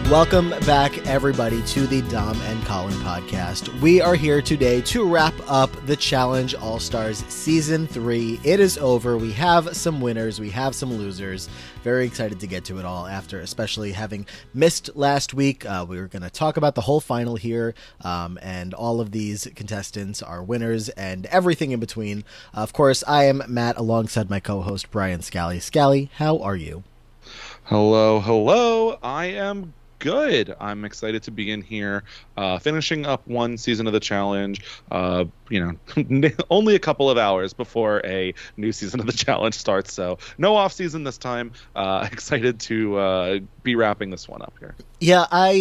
Welcome back, everybody, to the Dom and Colin podcast. We are here today to wrap up the Challenge All-Stars Season 3. It is over. We have some winners. We have some losers. Very excited to get to it all after, especially having missed last week. We were going to talk about the whole final here, and all of these contestants are winners and everything in between. Of course, I am Matt alongside my co-host, Brian Scally. Scally, how are you? Hello. I am good. I'm excited to be in here, finishing up one season of the challenge. Only a couple of hours before a new season of the challenge starts, so no off season this time. Excited to be wrapping this one up here. Yeah,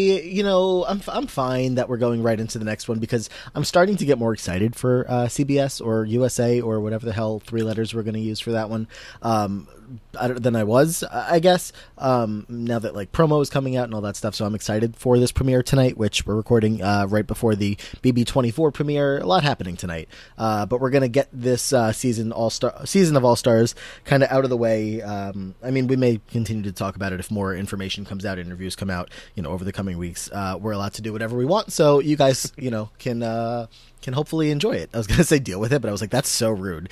I'm fine that we're going right into the next one because I'm starting to get more excited for CBS or USA or whatever the hell three letters we're going to use for that one. Than I was, I guess, now that like promo is coming out and all that stuff. So I'm excited for this premiere tonight, which we're recording right before the BB24 premiere. A lot happening tonight, but we're gonna get this season of All-Stars kind of out of the way. I mean, we may continue to talk about it if more information comes out, interviews come out, over the coming weeks. We're allowed to do whatever we want, so you guys, can hopefully enjoy it. I was going to say deal with it, but I was like, that's so rude.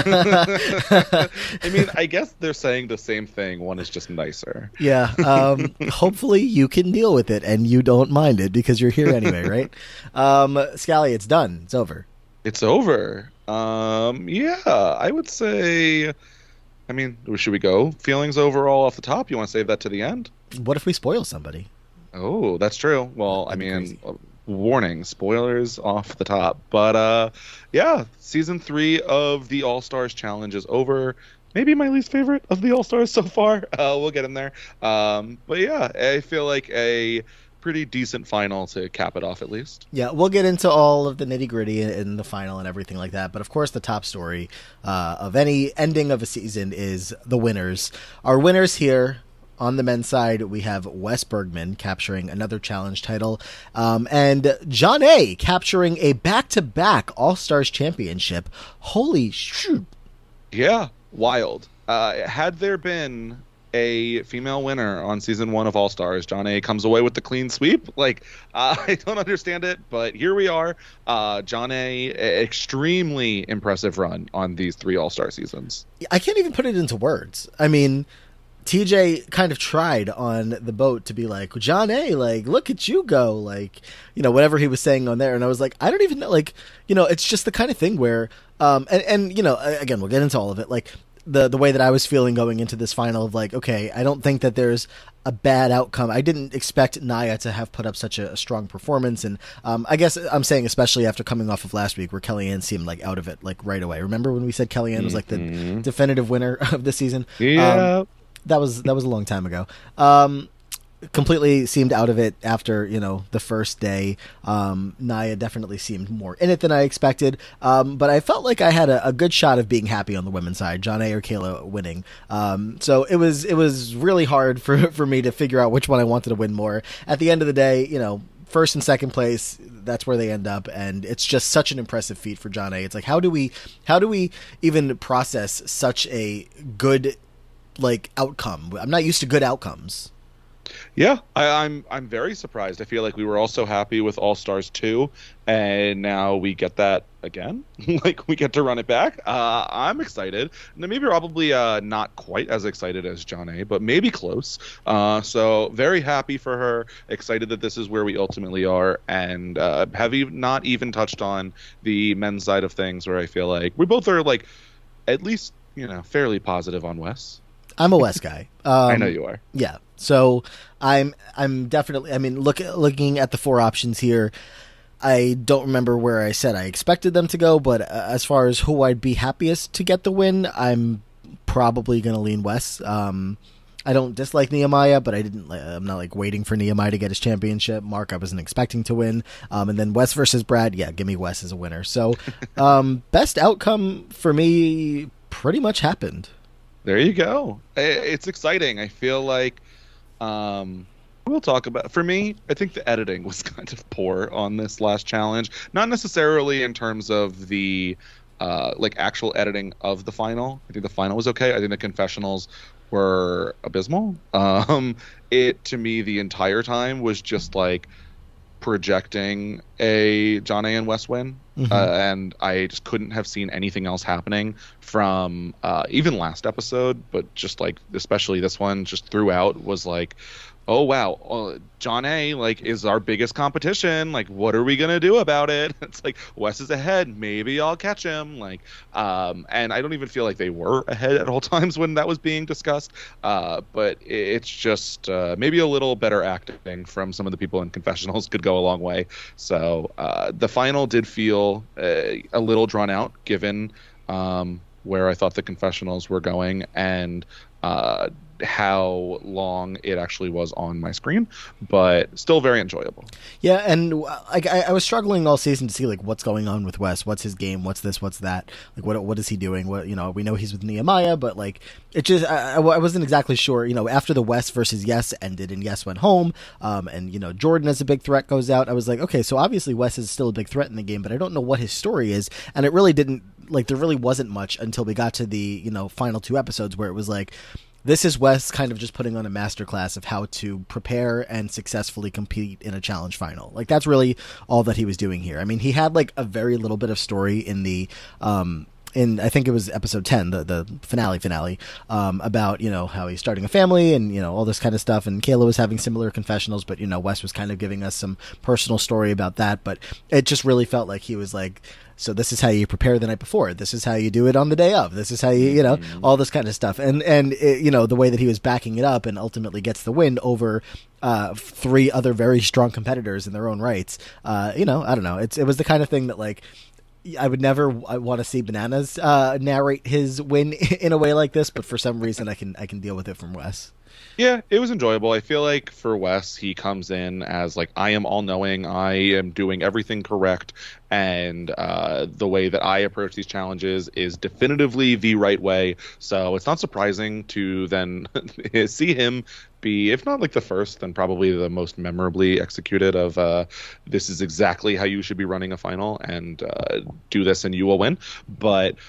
I mean, I guess they're saying the same thing. One is just nicer. Yeah. Hopefully you can deal with it and you don't mind it because you're here anyway, right? Scally, it's done. It's over. It's over. Yeah, I would say, I mean, should we go feelings overall off the top? You want to save that to the end? What if we spoil somebody? Oh, that's true. Well, I mean, warning, spoilers off the top. But yeah, season 3 of the All-Stars Challenge is over. Maybe my least favorite of the All-Stars so far. We'll get in there. But yeah, I feel like a pretty decent final to cap it off at least. Yeah, we'll get into all of the nitty-gritty in the final and everything like that. But of course, the top story of any ending of a season is the winners. Our winners here. On the men's side, we have Wes Bergman capturing another challenge title, and John A. capturing a back-to-back All-Stars championship. Holy shoot. Yeah, wild. Had there been a female winner on season 1 of All-Stars, John A. comes away with the clean sweep. I don't understand it, but here we are. John A. extremely impressive run on these 3 All-Star seasons. I can't even put it into words. I mean, TJ kind of tried on the boat to be like, John A., look at you go, whatever he was saying on there. And I was like, I don't even know, it's just the kind of thing where, again, we'll get into all of it. The way that I was feeling going into this final of okay, I don't think that there's a bad outcome. I didn't expect Nia to have put up such a strong performance. And I guess I'm saying, especially after coming off of last week where Kellyanne seemed out of it, right away. Remember when we said Kellyanne was the definitive winner of the season? Yeah. That was a long time ago. Completely seemed out of it after, the first day. Nia definitely seemed more in it than I expected. But I felt like I had a good shot of being happy on the women's side, John A. or Kayla winning. So it was really hard for me to figure out which one I wanted to win more. At the end of the day, first and second place, that's where they end up, and it's just such an impressive feat for John A. It's how do we even process such a good outcome? I'm not used to good outcomes. Yeah, I'm very surprised. I feel like we were also happy with All-Stars 2, and now we get that again. We get to run it back. I'm excited. Maybe probably not quite as excited as John A., but maybe close. So very happy for her. Excited that this is where we ultimately are, and have not even touched on the men's side of things, where I feel like we both are at least fairly positive on Wes. I'm a Wes guy. I know you are. Yeah. So I'm definitely, looking at the 4 options here, I don't remember where I said I expected them to go, but as far as who I'd be happiest to get the win, I'm probably going to lean Wes. I don't dislike Nehemiah, but I'm not waiting for Nehemiah to get his championship. Mark, I wasn't expecting to win. And then Wes versus Brad. Yeah, give me Wes as a winner. So best outcome for me pretty much happened. There you go. It's exciting. I feel like we'll talk about, for me, I think the editing was kind of poor on this last challenge. Not necessarily in terms of the actual editing of the final. I think the final was okay. I think the confessionals were abysmal. It to me the entire time was just like projecting a John A. and Wes win. And I just couldn't have seen anything else happening from even last episode, but just like especially this one, just throughout was like, oh wow, John A. like is our biggest competition. Like, what are we gonna do about it? It's like Wes is ahead. Maybe I'll catch him. Like, and I don't even feel like they were ahead at all times when that was being discussed. But it's just maybe a little better acting from some of the people in confessionals could go a long way. So the final did feel a little drawn out, given where I thought the confessionals were going and how long it actually was on my screen, but still very enjoyable. Yeah, and like I was struggling all season to see like what's going on with Wes, what's his game, what's this, what's that, like what is he doing? What, you know, we know he's with Nehemiah, but like it just I wasn't exactly sure. You know, after the Wes versus Yes ended and Yes went home, and you know Jordan as a big threat goes out, I was like, okay, so obviously Wes is still a big threat in the game, but I don't know what his story is, and it really didn't like there really wasn't much until we got to the final 2 episodes where it was like, this is Wes kind of just putting on a masterclass of how to prepare and successfully compete in a challenge final. Like that's really all that he was doing here. I mean, he had like a very little bit of story in the in I think it was episode 10, the finale, about, you know, how he's starting a family and, you know, all this kind of stuff. And Kayla was having similar confessionals, but, you know, Wes was kind of giving us some personal story about that. But it just really felt like he was like, so this is how you prepare the night before. This is how you do it on the day of. This is how you, you know, all this kind of stuff. And it, you know, the way that he was backing it up and ultimately gets the win over 3 other very strong competitors in their own rights. You know, I don't know. It was the kind of thing that like, I would never want to see Bananas narrate his win in a way like this, but for some reason I can deal with it from Wes. Yeah, it was enjoyable. I feel like for Wes, he comes in as like, I am all knowing, I am doing everything correct, and the way that I approach these challenges is definitively the right way. So it's not surprising to then see him be, if not like the first, then probably the most memorably executed of this is exactly how you should be running a final, and do this and you will win. But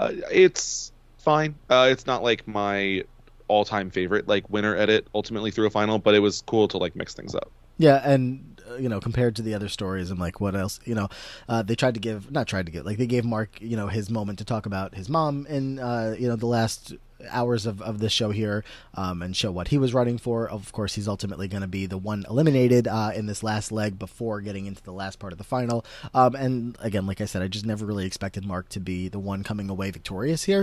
it's fine. It's not like my all-time favorite like winner edit ultimately through a final, but it was cool to like mix things up. Yeah, and you know, compared to the other stories, I'm like, what else? You know, they they gave Mark, you know, his moment to talk about his mom in you know, the last hours of this show here, and show what he was running for. Of course, he's ultimately going to be the one eliminated in this last leg before getting into the last part of the final. And again, like I said, I just never really expected Mark to be the one coming away victorious here.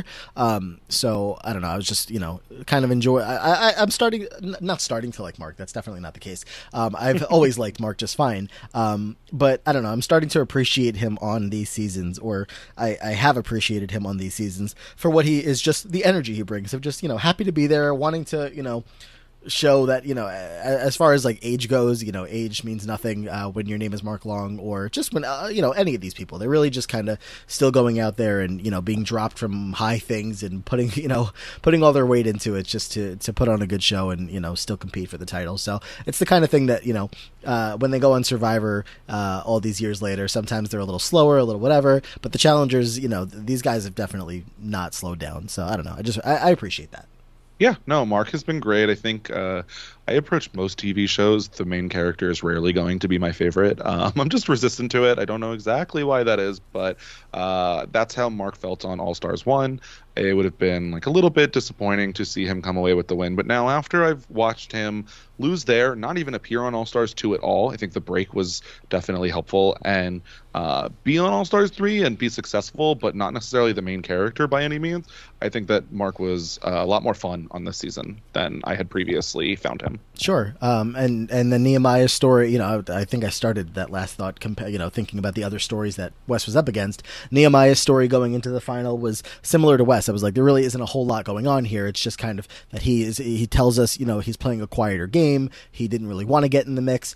So I don't know. I was just, you know, kind of I'm not starting to like Mark. That's definitely not the case. I've always liked Mark just fine. But I don't know. I'm starting to appreciate him on these seasons, or I have appreciated him on these seasons for what he is, just the energy he brings of just, you know, happy to be there, wanting to, you know, show that, you know, as far as like age goes, you know, age means nothing when your name is Mark Long, or just when you know, any of these people, they're really just kind of still going out there and, you know, being dropped from high things and putting all their weight into it just to put on a good show and, you know, still compete for the title. So it's the kind of thing that, you know, when they go on Survivor all these years later, sometimes they're a little slower, a little whatever, but the challengers, you know, these guys have definitely not slowed down. So I don't know, I appreciate that. Yeah, no, Mark has been great. I think I approach most TV shows, the main character is rarely going to be my favorite. I'm just resistant to it. I don't know exactly why that is, but that's how Mark felt on All Stars 1. It would have been like a little bit disappointing to see him come away with the win. But now after I've watched him lose there, not even appear on All Stars 2 at all, I think the break was definitely helpful. And be on All Stars 3 and be successful, but not necessarily the main character by any means. I think that Mark was a lot more fun on this season than I had previously found him. Sure. And the Nehemiah story, you know, I think I started that last thought, you know, thinking about the other stories that Wes was up against. Nehemiah's story going into the final was similar to Wes. I was like, there really isn't a whole lot going on here. It's just kind of that he tells us, you know, he's playing a quieter game. He didn't really want to get in the mix.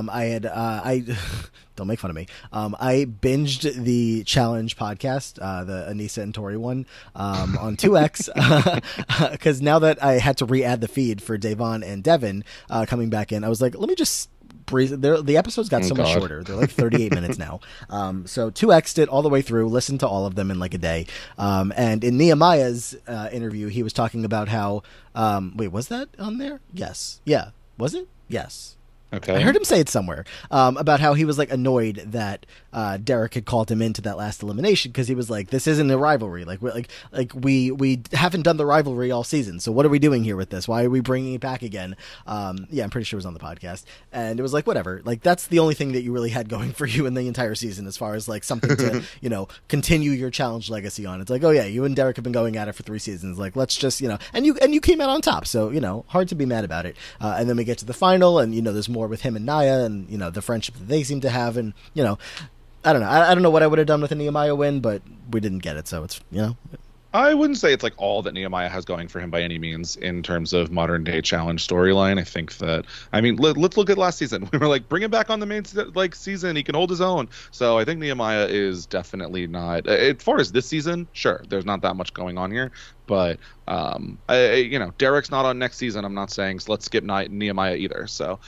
I don't make fun of me. I binged the challenge podcast, the Anissa and Tori one, on 2X, because now that I had to re-add the feed for Davon and Devin coming back in, I was like, let me just the episodes got so much shorter. They're like 38 minutes now. So 2x'd it all the way through, listened to all of them in like a day. And in Nehemiah's interview, he was talking about how, wait, was that on there? Yes. Yeah. Was it? Yes. Okay. I heard him say it somewhere about how he was like annoyed that Derek had called him into that last elimination because he was like, "This isn't a rivalry. We haven't done the rivalry all season. So what are we doing here with this? Why are we bringing it back again?" Yeah, I'm pretty sure it was on the podcast, and it was like, whatever. Like that's the only thing that you really had going for you in the entire season, as far as like something to continue your challenge legacy on. It's like, oh yeah, you and Derek have been going at it for 3 seasons. Like let's just and you came out on top. So hard to be mad about it. And then we get to the final, and there's more with him and Nia, and the friendship that they seem to have, and I don't know. I don't know what I would have done with a Nehemiah win, but we didn't get it, so it's I wouldn't say it's like all that Nehemiah has going for him by any means in terms of modern day challenge storyline. I think that let's look at last season. We were like, bring him back on the main season. He can hold his own. So I think Nehemiah is definitely not. As far as this season, sure, there's not that much going on here. But Derek's not on next season. I'm not saying so let's skip Nehemiah either. So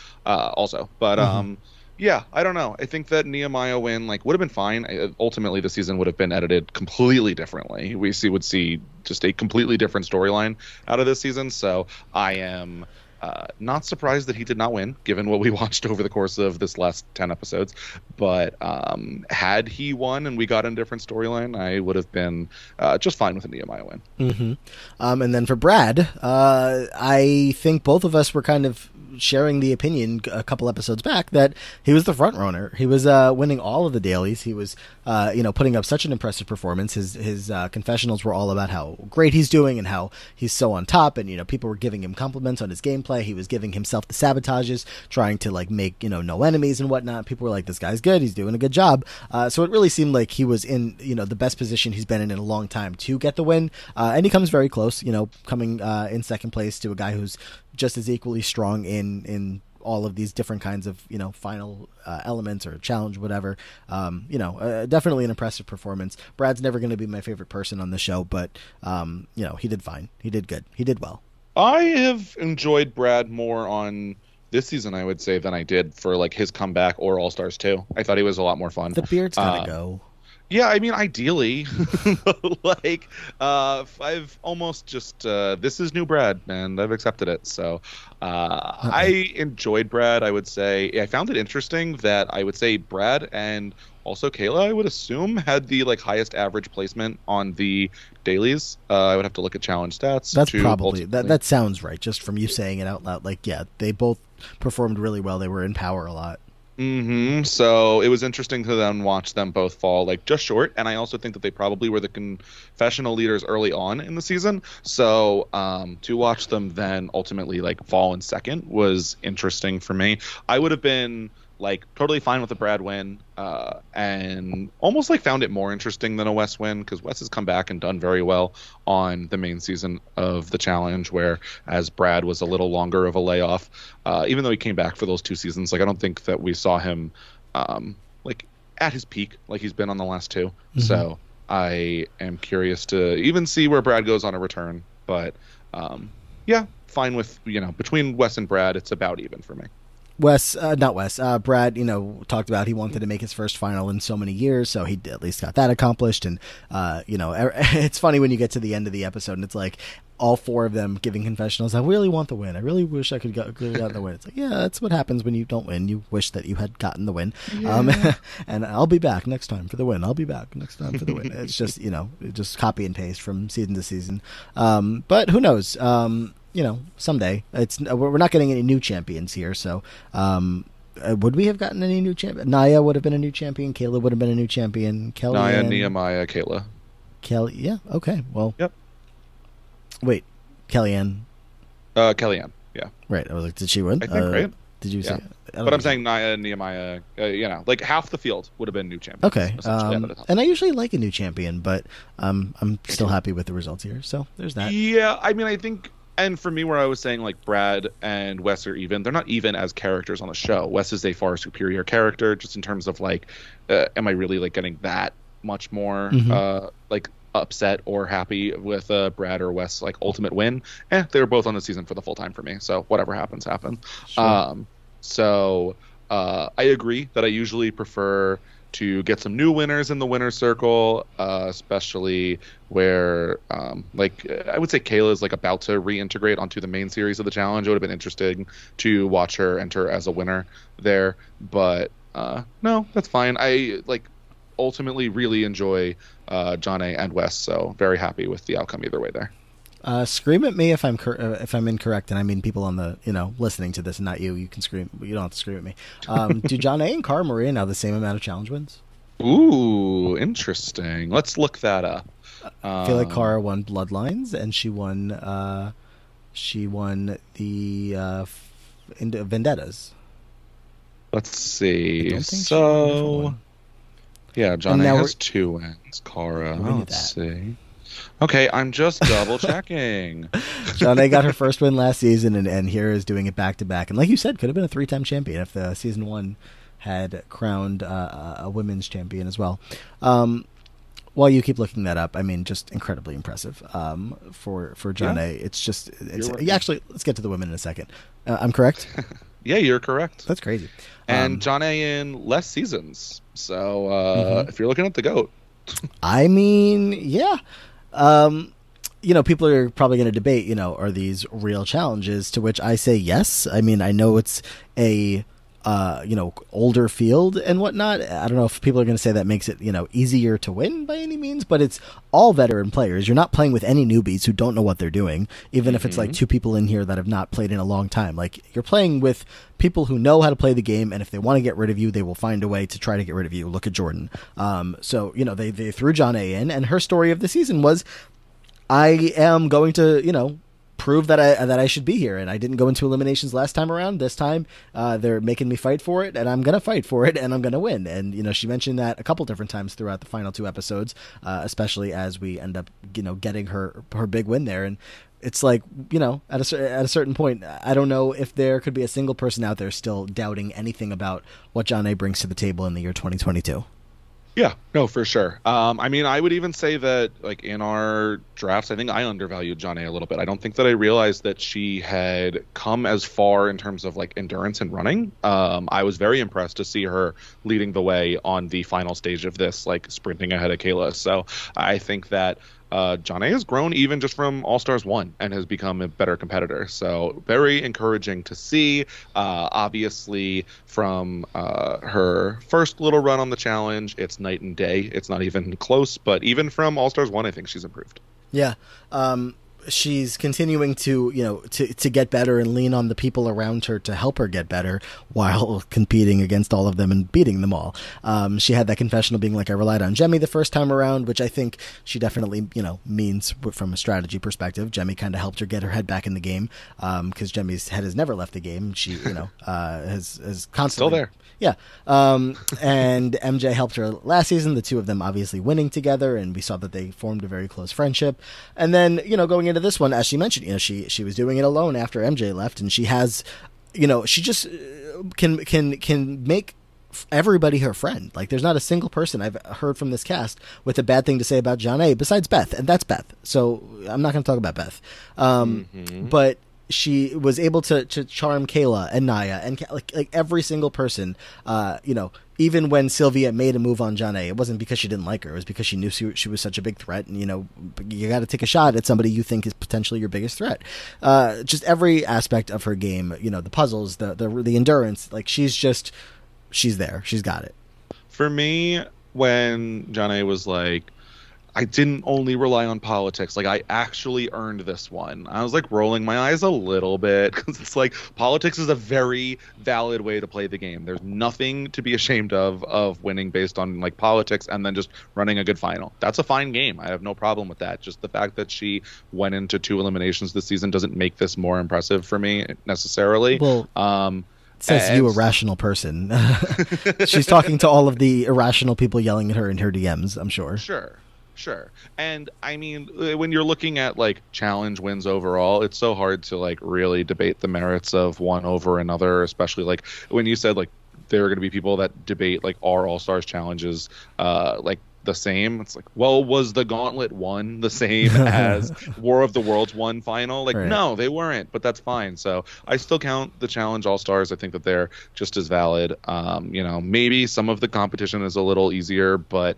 yeah, I don't know. I think that Nehemiah win would have been fine. Ultimately, the season would have been edited completely differently. We would see just a completely different storyline out of this season. So I am not surprised that he did not win, given what we watched over the course of this last 10 episodes. But had he won and we got a different storyline, I would have been just fine with a Nehemiah win. Mm-hmm. And then for Brad, I think both of us were kind of sharing the opinion a couple episodes back that he was the front runner. He was winning all of the dailies. He was putting up such an impressive performance. His confessionals were all about how great he's doing and how he's so on top, and people were giving him compliments on his gameplay. He was giving himself the sabotages, trying to make no enemies and whatnot. People were like, this guy's good, he's doing a good job. So it really seemed like he was in the best position he's been in a long time to get the win, and he comes very close, coming in second place to a guy who's just as equally strong in all of these different kinds of final elements or challenge, whatever. Definitely an impressive performance. Brad's never going to be my favorite person on the show, but he did fine. He did good. He did well. I have enjoyed Brad more on this season, I would say, than I did for his comeback or All Stars 2. I thought he was a lot more fun. The beard's gotta go. Yeah, I mean, ideally, I've almost just this is new Brad, and I've accepted it. So I enjoyed Brad. I would say I found it interesting that I would say Brad and also Kayla, I would assume, had the highest average placement on the dailies. I would have to look at challenge stats. That's probably that sounds right, just from you saying it out loud. They both performed really well. They were in power a lot. Mm-hmm. So it was interesting to then watch them both fall just short, and I also think that they probably were the confessional leaders early on in the season. So to watch them then ultimately fall in second was interesting for me. I would have been totally fine with the Brad win, and almost found it more interesting than a Wes win, because Wes has come back and done very well on the main season of the challenge, whereas Brad was a little longer of a layoff, even though he came back for those 2 seasons. I don't think that we saw him at his peak like he's been on the last 2. Mm-hmm. So I am curious to even see where Brad goes on a return, but yeah, fine with between Wes and Brad, it's about even for me. Brad, talked about he wanted to make his first final in so many years, so he at least got that accomplished. And, it's funny when you get to the end of the episode and it's all 4 of them giving confessionals. I really want the win. I really wish I could get the win. It's yeah, that's what happens when you don't win. You wish that you had gotten the win. Yeah. And I'll be back next time for the win. I'll be back next time for the win. It's just, just copy and paste from season to season. But who knows? Someday we're not getting any new champions here. So, would we have gotten any new champion? Nia would have been a new champion. Kayla would have been a new champion. Nia, Nehemiah, Kayla. Kelly, yeah, okay. Well, yep. Wait, Kellyanne. Kellyanne, yeah. Right. I was like, did she win? I think, right? Did you say? But I'm saying Nia, Nehemiah, half the field would have been new champions. Okay. And I usually like a new champion, but I'm still happy with the results here. So there's that. Yeah, I mean, I think. And for me, where I was saying Brad and Wes are even, they're not even as characters on the show. Wes is a far superior character, just in terms of am I really getting that much more upset or happy with Brad or Wes ultimate win? They were both on the season for the full time for me. So whatever happens, happens. Sure. I agree that I usually prefer to get some new winners in the winner's circle, especially where, I would say Kayla is like about to reintegrate onto the main series of the challenge. It would have been interesting to watch her enter as a winner there, but no, that's fine. I ultimately really enjoy John A and Wes, so very happy with the outcome either way there. Scream at me if I'm incorrect, and I mean people on the listening to this, and not you. You can scream, but you don't have to scream at me. Do John A and Cara Maria now the same amount of challenge wins? Ooh, interesting. Let's look that up. I feel like Cara won Bloodlines, and she won the Vendettas. Let's see. So, yeah, John A has 2 wins. Cara, let's see. Okay, I'm just double checking. John A got her first win last season, and here is doing it back to back. And like you said, could have been a 3-time champion if the season 1 had crowned a women's champion as well. While you keep looking that up, I mean, just incredibly impressive for John A. It's actually, let's get to the women in a second. I'm correct? Yeah, you're correct. That's crazy. And John A in less seasons. So if you're looking at the GOAT. I mean, yeah. People are probably going to debate, are these real challenges? To which I say yes. I mean, I know it's a, older field and whatnot. I don't know if people are going to say that makes it, easier to win by any means, but it's all veteran players. You're not playing with any newbies who don't know what they're doing, even if it's like 2 people in here that have not played in a long time. Like, you're playing with people who know how to play the game, and if they want to get rid of you, they will find a way to try to get rid of you. Look at Jordan. So, they threw John A in, and her story of the season was, I am going to, prove that I should be here, and I didn't go into eliminations last time around. This time, they're making me fight for it, and I'm going to fight for it, and I'm going to win. And she mentioned that a couple different times throughout the final 2 episodes, especially as we end up, getting her big win there. And it's like, at a certain point, I don't know if there could be a single person out there still doubting anything about what John A brings to the table in the year 2022. Yeah, no, for sure. I mean, I would even say that, in our drafts, I think I undervalued John A little bit. I don't think that I realized that she had come as far in terms of, endurance and running. I was very impressed to see her leading the way on the final stage of this, sprinting ahead of Kayla. So I think that John A has grown even just from All-Stars 1 and has become a better competitor. So very encouraging to see. Obviously, from her first little run on the challenge, it's night and day. It's not even close. But even from All-Stars 1, I think she's improved. Yeah. She's continuing to, to get better and lean on the people around her to help her get better while competing against all of them and beating them all. She had that confessional being like, I relied on Jemmye the first time around, which I think she definitely, means from a strategy perspective. Jemmye kind of helped her get her head back in the game, because Jemmye's head has never left the game. She, has constantly... Still there. Yeah. And MJ helped her last season, the 2 of them obviously winning together, and we saw that they formed a very close friendship. And then, going into this one, as she mentioned, she was doing it alone after MJ left, and she has, she just can make everybody her friend. Like, there's not a single person I've heard from this cast with a bad thing to say about John A besides Beth, and that's Beth. So I'm not going to talk about Beth. But she was able to charm Kayla and Naya and like every single person, even when Sylvia made a move on John A, it wasn't because she didn't like her. It was because she knew she was such a big threat. And, you got to take a shot at somebody you think is potentially your biggest threat. Just every aspect of her game, the puzzles, the endurance, she's there. She's got it. For me, when John A was like, I didn't only rely on politics. I actually earned this one. I was rolling my eyes a little bit because it's politics is a very valid way to play the game. There's nothing to be ashamed of winning based on politics and then just running a good final. That's a fine game. I have no problem with that. Just the fact that she went into 2 eliminations this season doesn't make this more impressive for me necessarily. Well, says you, a rational person. She's talking to all of the irrational people yelling at her in her DMs, I'm sure. Sure. And I mean, when you're looking at challenge wins overall, it's so hard to really debate the merits of one over another, especially when you said there are going to be people that debate our All-Stars challenges the same. It's like, well, was the Gauntlet 1 the same as War of the Worlds 1 final? Like, Right. no, they weren't, but that's fine. So I still count the Challenge All-Stars. I think that they're just as valid. Maybe some of the competition is a little easier, but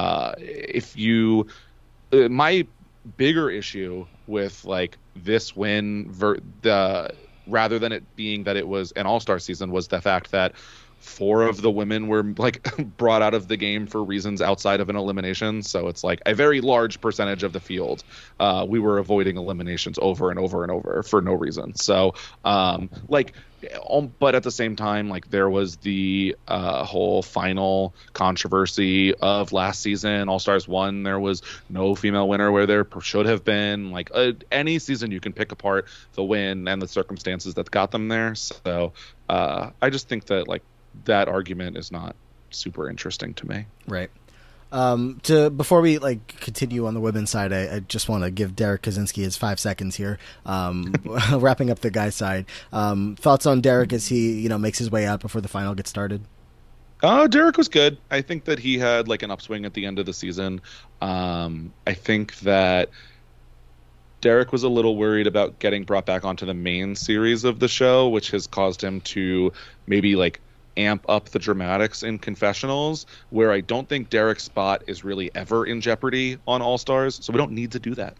my bigger issue with like this win rather than it being that it was an all-star season was the fact that 4 of the women were like brought out of the game for reasons outside of an elimination. So it's like a very large percentage of the field. We were avoiding eliminations over and over and over for no reason. So but at the same time, like there was the whole final controversy of last season, All-Stars 1. There was no female winner where there should have been. Like any season, you can pick apart the win and the circumstances that got them there. So I just think that like that argument is not super interesting to me. Right. Before we like continue on the women's side, I just want to give Derek Kaczynski his 5 seconds here. Wrapping up the guys' side. Thoughts on Derek as he, makes his way out before the final gets started? Derek was good. I think that he had like an upswing at the end of the season. I think that Derek was a little worried about getting brought back onto the main series of the show, which has caused him to maybe like amp up the dramatics in confessionals, where I don't think Derek's spot is really ever in jeopardy on All Stars, so we don't need to do that.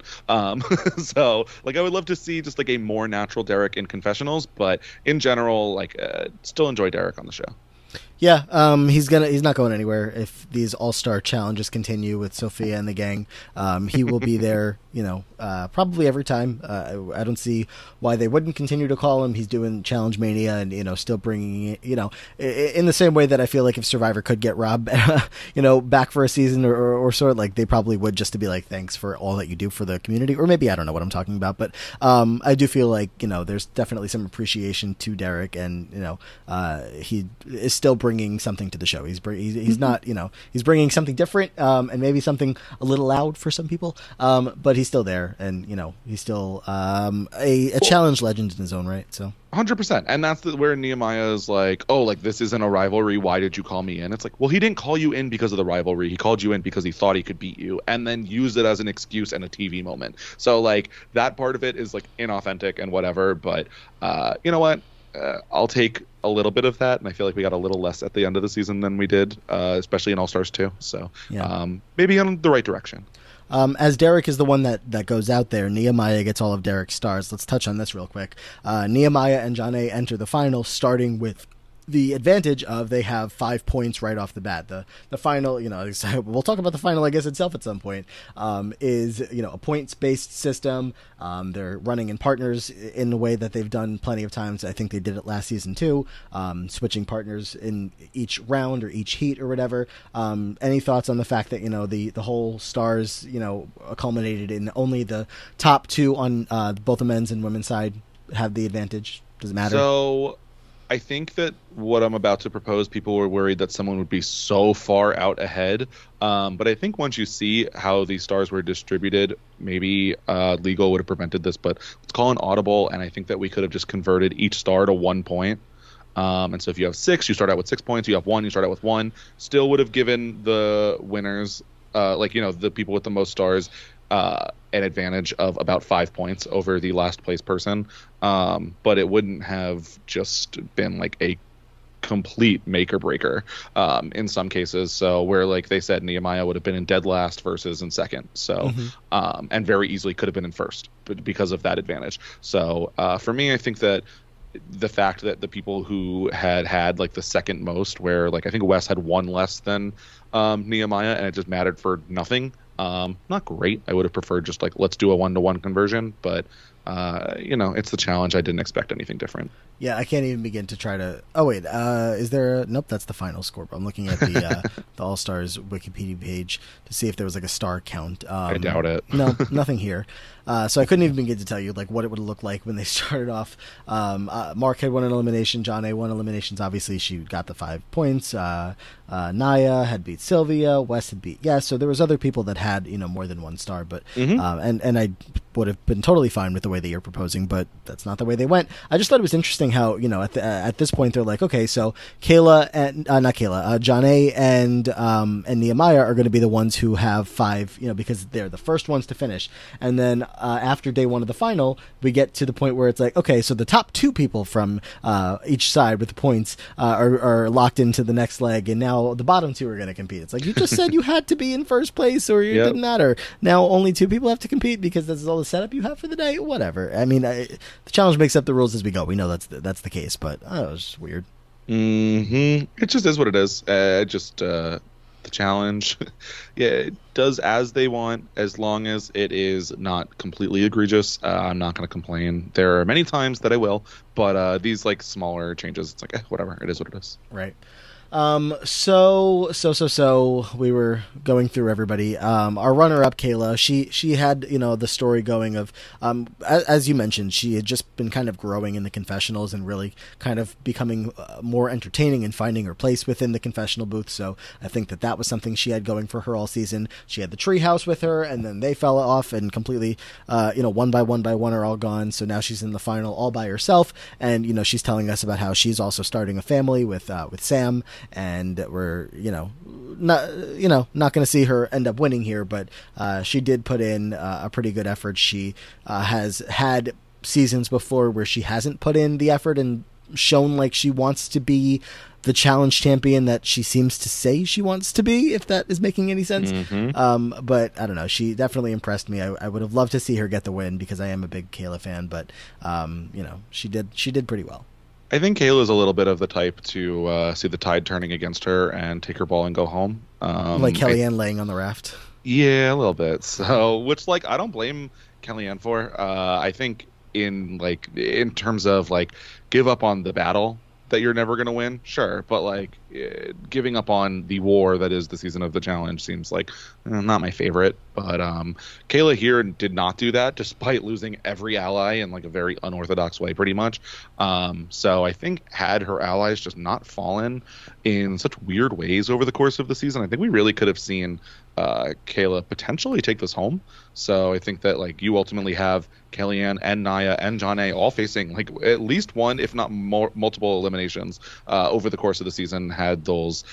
So like I would love to see just like a more natural Derek in confessionals, but in general, like still enjoy Derek on the show. Yeah, he's not going anywhere if these all-star challenges continue with Sophia and the gang. He will be there, probably every time. I don't see why they wouldn't continue to call him. He's doing Challenge Mania and, still bringing it, in the same way that I feel like if Survivor could get Rob, back for a season or sort, like they probably would, just to be like, thanks for all that you do for the community. Or maybe I don't know what I'm talking about, but I do feel like, there's definitely some appreciation to Derek, and, he is still bringing something to the show. He's not, he's bringing something different, and maybe something a little loud for some people, but he's still there, and he's still a challenge legend in his own right. So 100%, and that's where Nehemiah is like, oh, like this isn't a rivalry, why did you call me in? It's like, well, he didn't call you in because of the rivalry. He called you in because he thought he could beat you, and then used it as an excuse and a TV moment. So like that part of it is like inauthentic and whatever, but you know what, I'll take a little bit of that, and I feel like we got a little less at the end of the season than we did, especially in All Stars 2. So maybe in the right direction. As Derek is the one that goes out there, Nehemiah gets all of Derek's stars. Let's touch on this real quick. Nehemiah and Janae enter the final, starting with the advantage of they have 5 points right off the bat. The final, we'll talk about the final, I guess, itself at some point, is, a points-based system. They're running in partners in a way that they've done plenty of times. I think they did it last season too, switching partners in each round or each heat or whatever. Any thoughts on the fact that, the whole stars, culminated in only the top 2 on both the men's and women's side have the advantage? Does it matter? So I think that what I'm about to propose, people were worried that someone would be so far out ahead. But I think once you see how these stars were distributed, maybe legal would have prevented this, but let's call an audible. And I think that we could have just converted each star to 1 point. And so if you have 6, you start out with 6 points. You have 1, you start out with 1. Still would have given the winners, the people with the most stars, an advantage of about 5 points over the last place person. But it wouldn't have just been like a complete make or breaker in some cases. So where, like they said, Nehemiah would have been in dead last versus in second. So, and very easily could have been in first, but because of that advantage. So for me, I think that the fact that the people who had like the second most, where like I think Wes had 1 less than Nehemiah, and it just mattered for nothing. Not great. I would have preferred just like, let's do a 1-to-1 conversion, but it's the challenge. I didn't expect anything different. Yeah, I can't even begin to try to. Oh wait, is there? Nope, that's the final score. I'm looking at the All Stars Wikipedia page to see if there was like a star count. I doubt it. No, nothing here. So I couldn't even begin to tell you like what it would look like when they started off. Mark had won an elimination. Janae won eliminations. Obviously, she got the 5 points. Naya had beat Sylvia. Wes had beat So there was other people that had more than 1 star. But and I would have been totally fine with the way way that you're proposing, but that's not the way they went. I just thought it was interesting how, at this point they're like, okay, so Kayla and not Kayla, Janae and Nehemiah are going to be the ones who have 5, because they're the first ones to finish. And then after day 1 of the final, we get to the point where it's like, okay, so the top 2 people from each side with the points are locked into the next leg, and now the bottom 2 are going to compete. It's like, you just said you had to be in first place or it didn't matter. Now only 2 people have to compete because this is all the setup you have for the day. Whatever. I mean, the challenge makes up the rules as we go. We know that's the case, but it was just weird. It just is what it is. The challenge, it does as they want, as long as it is not completely egregious. I'm not going to complain. There are many times that I will, but these like smaller changes, it's like whatever. It is what it is. Right. So we were going through everybody. Our runner-up, Kayla, she had, the story going of, as you mentioned, she had just been kind of growing in the confessionals and really kind of becoming more entertaining and finding her place within the confessional booth. So I think that was something she had going for her all season. She had the treehouse with her, and then they fell off and completely, one by one are all gone. So now she's in the final all by herself. And, she's telling us about how she's also starting a family with Sam. And we're, not going to see her end up winning here, but she did put in a pretty good effort. She has had seasons before where she hasn't put in the effort and shown like she wants to be the challenge champion that she seems to say she wants to be, if that is making any sense. But I don't know. She definitely impressed me. I would have loved to see her get the win because I am a big Kayla fan, but she did pretty well. I think Kayla's a little bit of the type to see the tide turning against her and take her ball and go home. Like Kellyanne laying on the raft. Yeah, a little bit. So, which I don't blame Kellyanne for. I think in terms of give up on the battle that you're never going to win, sure, but giving up on the war that is the season of the challenge seems not my favorite. But Kayla here did not do that, despite losing every ally in a very unorthodox way, pretty much. So I think had her allies just not fallen in such weird ways over the course of the season, I think we really could have seen Kayla potentially take this home. So I think that you ultimately have Kellyanne and Nia and Janae all facing at least one, if not more, multiple eliminations over the course of the season, had those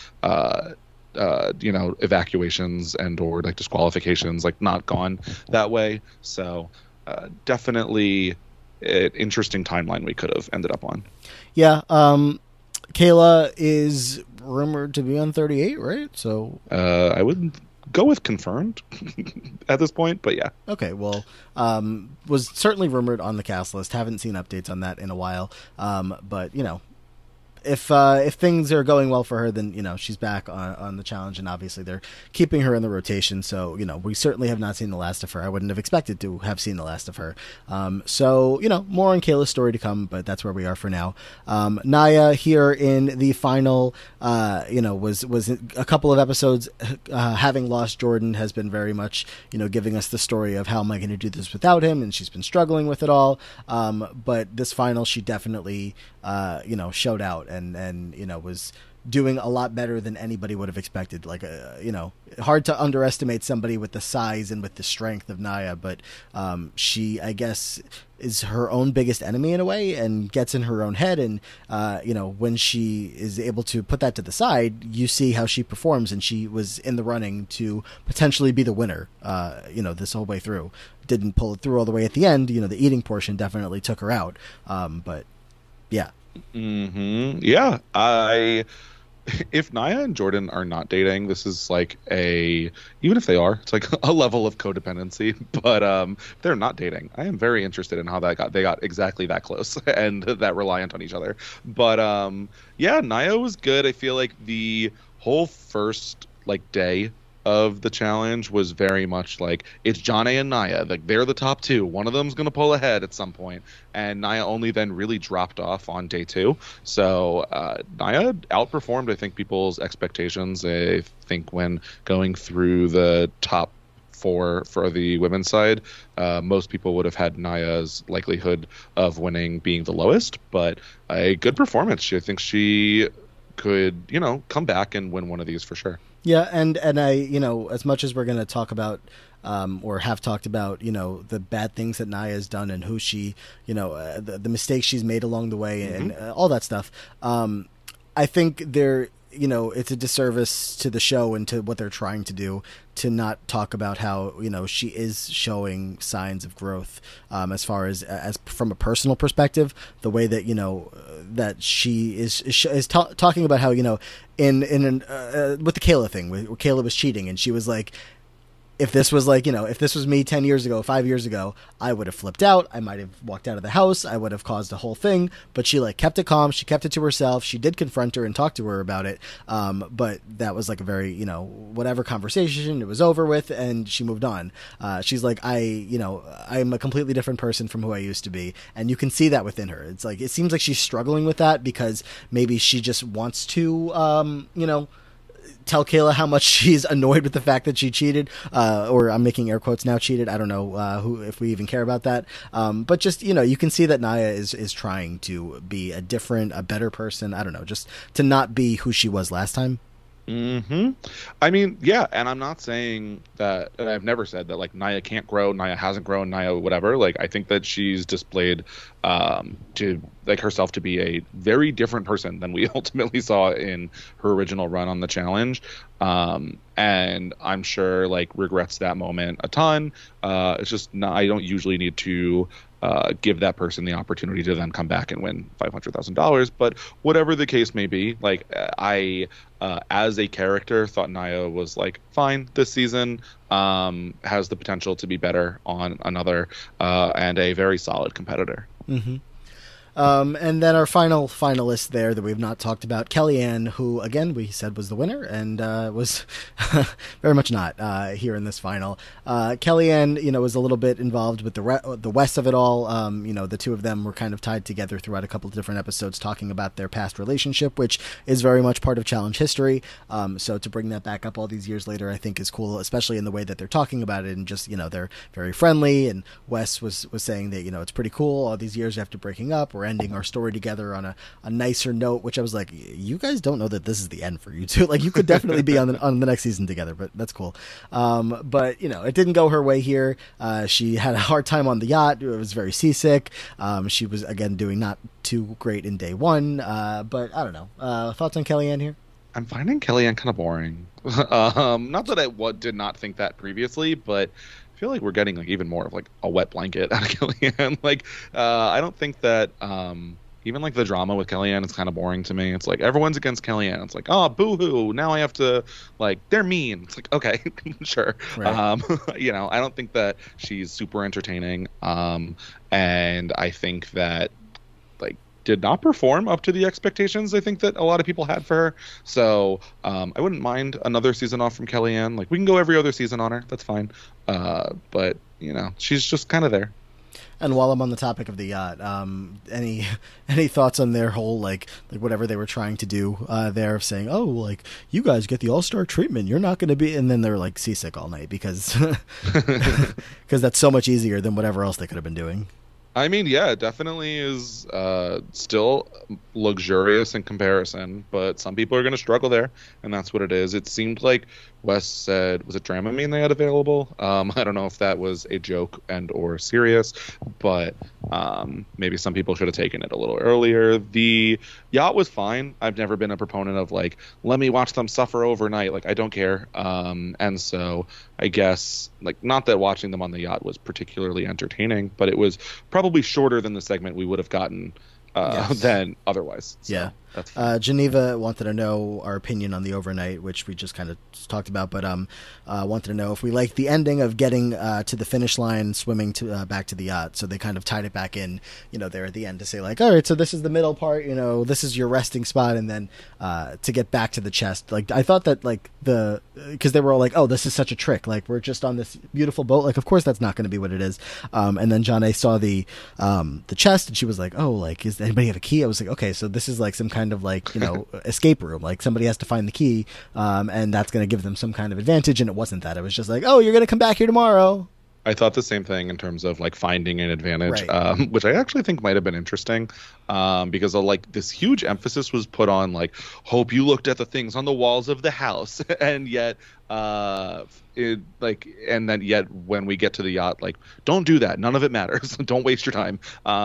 evacuations and or disqualifications not gone that way. So definitely an interesting timeline we could have ended up on. Yeah. Kayla is rumored to be on 38, right? So I wouldn't go with confirmed at this point, but yeah. Okay, well, was certainly rumored on the cast list. Haven't seen updates on that in a while. But if things are going well for her, then she's back on the challenge, and obviously they're keeping her in the rotation. So we certainly have not seen the last of her. I wouldn't have expected to have seen the last of her. So more on Kayla's story to come, but that's where we are for now. Nia here in the final, was a couple of episodes having lost Jordan, has been very much giving us the story of how am I going to do this without him, and she's been struggling with it all. But this final, she definitely showed out and was doing a lot better than anybody would have expected. Hard to underestimate somebody with the size and with the strength of Nia, but she, I guess, is her own biggest enemy in a way and gets in her own head. And, when she is able to put that to the side, you see how she performs, and she was in the running to potentially be the winner, this whole way through. Didn't pull it through all the way at the end. The eating portion definitely took her out. But yeah. Yeah. If Nia and Jordan are not dating, this is even if they are, it's a level of codependency. But if they're not dating, I am very interested in how they got exactly that close and that reliant on each other. But yeah, Nia was good. I feel like the whole first day of the challenge was very much it's Janae and Nia. They're the top 2. One of them's going to pull ahead at some point. And Nia only then really dropped off on day 2. So Nia outperformed, I think, people's expectations. I think when going through the top 4 for the women's side, most people would have had Nia's likelihood of winning being the lowest. But a good performance. I think she could, come back and win one of these for sure. Yeah, and I, as much as we're going to talk about or have talked about, the bad things that Nia has done and who she, the mistakes she's made along the way and all that stuff. I think it's a disservice to the show and to what they're trying to do to not talk about how, she is showing signs of growth as far as from a personal perspective, the way that, that she is talking about how, with the Kayla thing, where Kayla was cheating and she was like, if this was if this was me 10 years ago, 5 years ago, I would have flipped out. I might have walked out of the house. I would have caused a whole thing, but she kept it calm. She kept it to herself. She did confront her and talk to her about it. But that was a very, whatever conversation, it was over with and she moved on. She's like, I'm a completely different person from who I used to be. And you can see that within her. It's it seems like she's struggling with that because maybe she just wants to, tell Kayla how much she's annoyed with the fact that she cheated, or I'm making air quotes now, cheated. I don't know if we even care about that. But just, you can see that Nia is trying to be a better person. I don't know, just to not be who she was last time. I mean, yeah, and I'm not saying that, and I've never said that Nia can't grow, Nia hasn't grown, Nia whatever. I think that she's displayed to herself to be a very different person than we ultimately saw in her original run on the challenge. And I'm sure regrets that moment a ton. It's just not, I don't usually need to give that person the opportunity to then come back and win $500,000. But whatever the case may be, I as a character thought Nia was fine this season, has the potential to be better on another, and a very solid competitor. And then our final finalist there that we've not talked about, Kellyanne, who, again, we said was the winner and was very much not here in this final. Kellyanne, was a little bit involved with the West of it all. The two of them were kind of tied together throughout a couple of different episodes talking about their past relationship, which is very much part of challenge history. So to bring that back up all these years later, I think is cool, especially in the way that they're talking about it and just, they're very friendly. And Wes was saying that, it's pretty cool all these years after breaking up. We're ending our story together on a nicer note, which I was like, you guys don't know that this is the end for you two. You could definitely be on the next season together, but that's cool. But it didn't go her way here. She had a hard time on the yacht. It was very seasick. She was again doing not too great in day one. But I don't know. Thoughts on Kellyanne here? I'm finding Kellyanne kind of boring. Not that I did not think that previously, but I feel like we're getting even more of a wet blanket out of Kellyanne. I don't think that even the drama with Kellyanne is kind of boring to me. It's everyone's against Kellyanne. It's oh, boo-hoo, now I have to they're mean. It's okay, sure. Right. I don't think that she's super entertaining. And I think that did not perform up to the expectations I think that a lot of people had for her. So I wouldn't mind another season off from Kellyanne. We can go every other season on her. That's fine. But she's just kind of there. And while I'm on the topic of the yacht, any thoughts on their whole whatever they were trying to do there of saying, oh, you guys get the all-star treatment, you're not going to be, and then they're seasick all night because that's so much easier than whatever else they could have been doing. I mean, yeah, it definitely is still luxurious in comparison, but some people are going to struggle there, and that's what it is. It seemed like Wes said, was it Dramamine they had available? I don't know if that was a joke and or serious, but maybe some people should have taken it a little earlier. The yacht was fine. I've never been a proponent of let me watch them suffer overnight. I don't care. And so I guess not that watching them on the yacht was particularly entertaining, but it was probably shorter than the segment we would have gotten than otherwise. So. Yeah. Geneva wanted to know our opinion on the overnight, which we just kind of talked about, but wanted to know if we liked the ending of getting to the finish line, swimming to back to the yacht. So they kind of tied it back in, there at the end to say all right, so this is the middle part, this is your resting spot, and then to get back to the chest. I thought that because they were all oh, this is such a trick. We're just on this beautiful boat. Of course that's not going to be what it is. And then Jonna saw the chest, and she was like, oh, is anybody have a key? I was like, okay, so this is some kind of escape room. Somebody has to find the key, and that's going to give them some kind of advantage. And it wasn't that. It was just oh, you're going to come back here tomorrow. I thought the same thing in terms of like finding an advantage, Right. which I actually think might have been interesting, because like this huge emphasis was put on like, hope you looked at the things on the walls of the house, and yet, and then yet when we get to the yacht, like, don't do that. None of it matters. Don't waste your time.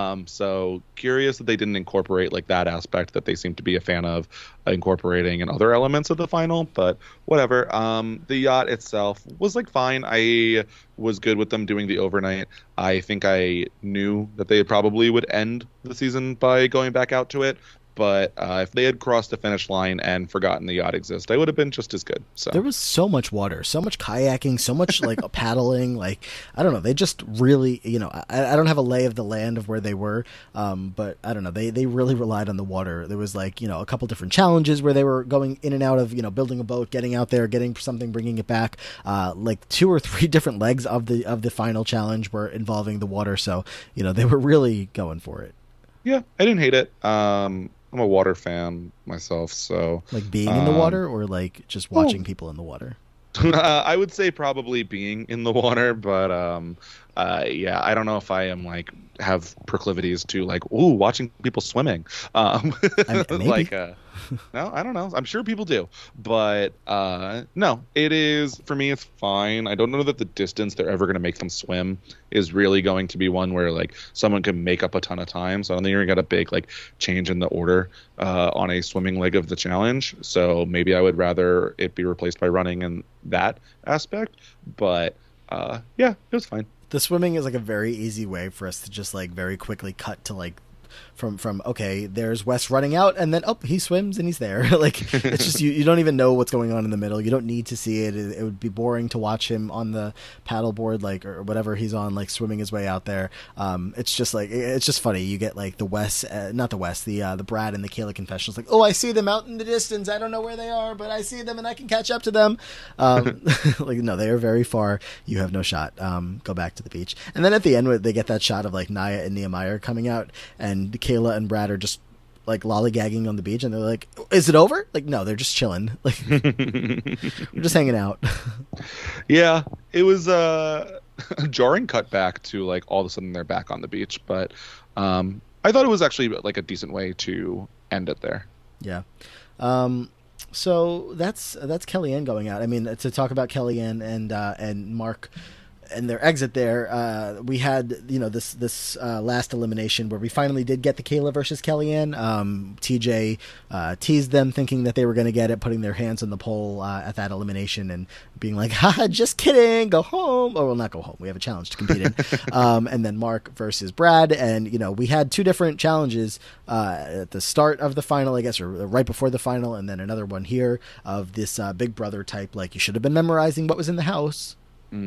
So curious that they didn't incorporate like that aspect that they seem to be a fan of incorporating in other elements of the final, but whatever. The yacht itself was like fine. I was good with them doing the overnight. I think I knew that they probably would end the season by going back out to it. But if they had crossed the finish line and forgotten the yacht exists, I would have been just as good. So There was so much water, so much kayaking, so much like paddling. Like, I don't know, they just really, I don't have a lay of the land of where they were, but I don't know, they really relied on the water. There was like, a couple different challenges where they were going in and out of, building a boat, getting out there, getting something, bringing it back. Like 2 or 3 different legs of the final challenge were involving the water. So, they were really going for it. yeah, I didn't hate it. I'm a water fan myself, so Like being in the water or like just watching people in the water? I would say probably being in the water, but yeah, I don't know if I am like have proclivities to like watching people swimming. Maybe. Like no, I don't know. I'm sure people do, but no, it is for me. It's fine. I don't know that the distance they're ever going to make them swim is really going to be one where like someone can make up a ton of time. So I don't think you're gonna get a big like change in the order on a swimming leg of the challenge. So maybe I would rather it be replaced by running in that aspect. But yeah, it was fine. The swimming is like a very easy way for us to just like very quickly cut to like from okay, there's Wes running out, and then he swims and he's there. Like it's just you don't even know what's going on in the middle. You don't need to see it. It would be boring to watch him on the paddleboard, like or whatever he's on, like swimming his way out there. It's just like it's just funny. You get like the Wes, not the Wes, the Brad and the Kayla confessionals. Like, I see them out in the distance. I don't know where they are, but I see them and I can catch up to them. Like no, they are very far. You have no shot. Go back to the beach. And then at the end, they get that shot of like Naya and Nehemiah coming out, and Kayla and Brad are just like lollygagging on the beach, and they're like, "Is it over?" Like, no, they're just chilling. Like, we're just hanging out. Yeah, it was a jarring cut back to like all of a sudden they're back on the beach, but I thought it was actually like a decent way to end it there. Yeah. So that's Kellyanne going out. I mean, to talk about Kellyanne and Mark and their exit there, we had this last elimination where we finally did get the Kayla versus Kellyanne. TJ teased them, thinking that they were going to get it, putting their hands on the pole at that elimination and being like, "Ha, just kidding, go home." Oh, well, not go home. We have a challenge to compete in. And then Mark versus Brad, and we had 2 different challenges at the start of the final, I guess, or right before the final, and then another one here of this Big Brother type, like you should have been memorizing what was in the house.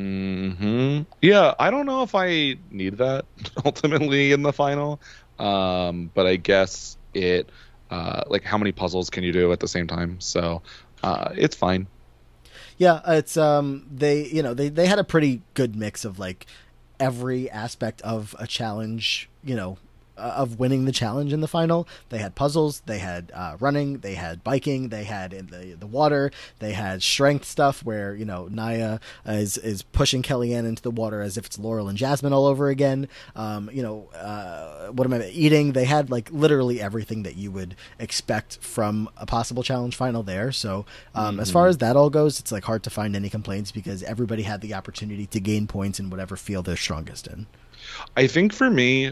Yeah, I don't know if I need that ultimately in the final, but I guess it like how many puzzles can you do at the same time? So it's fine. Yeah, it's they had a pretty good mix of like every aspect of a challenge, of winning the challenge in the final. They had puzzles, they had running, they had biking, they had in the water, they had strength stuff where Naya is pushing Kellyanne into the water as if it's Laurel and Jasmine all over again. What am I eating? They had like literally everything that you would expect from a possible challenge final there. So as far as that all goes, it's like hard to find any complaints because everybody had the opportunity to gain points in whatever field they're strongest in. I think for me,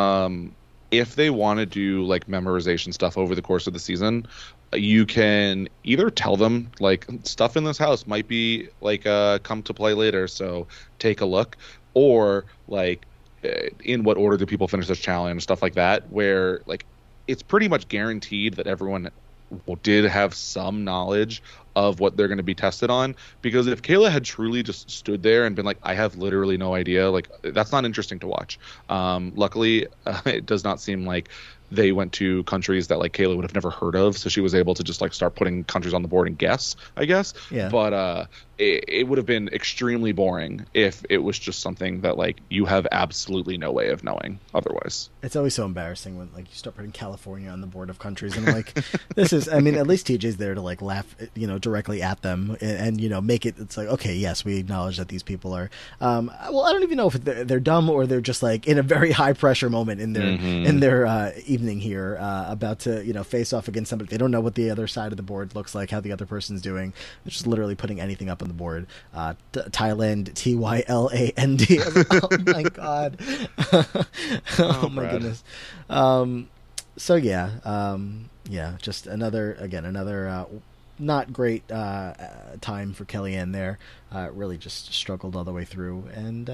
if they want to do like memorization stuff over the course of the season, you can either tell them like stuff in this house might be like come to play later, so take a look, or like in what order do people finish this challenge, stuff like that, where like it's pretty much guaranteed that everyone did have some knowledge of what they're going to be tested on. Because if Kayla had truly just stood there and been like, I have literally no idea, like that's not interesting to watch. Luckily, it does not seem like they went to countries that like Kayla would have never heard of, so she was able to just like start putting countries on the board and guess, I guess. Yeah. But it would have been extremely boring if it was just something that like you have absolutely no way of knowing otherwise. It's always so embarrassing when like you start putting California on the board of countries, and like this is, I mean, at least TJ's there to like laugh, directly at them and make it. It's like, okay, yes, we acknowledge that these people are. Well, I don't even know if they're dumb or they're just like in a very high pressure moment in their evening here, about to face off against somebody. They don't know what the other side of the board looks like, how the other person's doing. They're just literally putting anything up on the board. Thailand, Tyland. Oh my god. Oh my goodness. So yeah, just another not great time for Kellyanne there. Really just struggled all the way through, and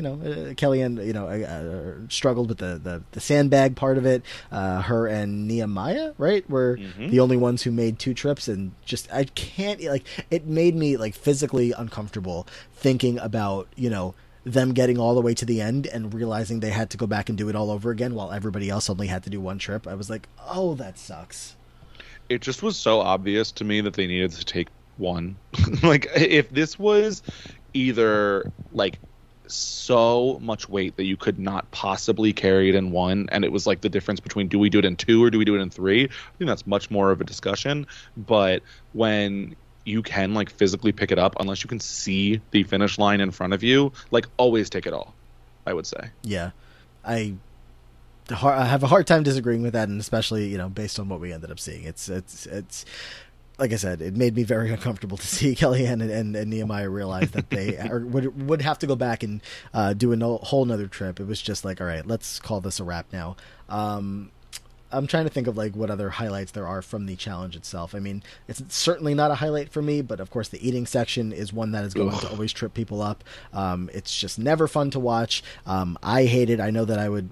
Kellyanne struggled with the sandbag part of it. Her and Nehemiah, right, were the only ones who made 2 trips, and just I can't, like, it made me like physically uncomfortable thinking about them getting all the way to the end and realizing they had to go back and do it all over again while everybody else only had to do 1 trip. I was like, oh, that sucks. It just was so obvious to me that they needed to take 1. Like, if this was either like so much weight that you could not possibly carry it in 1, and it was like the difference between do we do it in 2 or do we do it in 3, I think that's much more of a discussion. But when you can like physically pick it up, unless you can see the finish line in front of you, like, always take it all, I would say. Yeah, I have a hard time disagreeing with that, and especially based on what we ended up seeing. It's like I said, it made me very uncomfortable to see Kellyanne and Nehemiah realize that they would have to go back and do a whole nother trip. It was just like, all right, let's call this a wrap now. I'm trying to think of like what other highlights there are from the challenge itself. I mean, it's certainly not a highlight for me, but of course the eating section is one that is going to always trip people up. It's just never fun to watch. I hate it. I know that I would,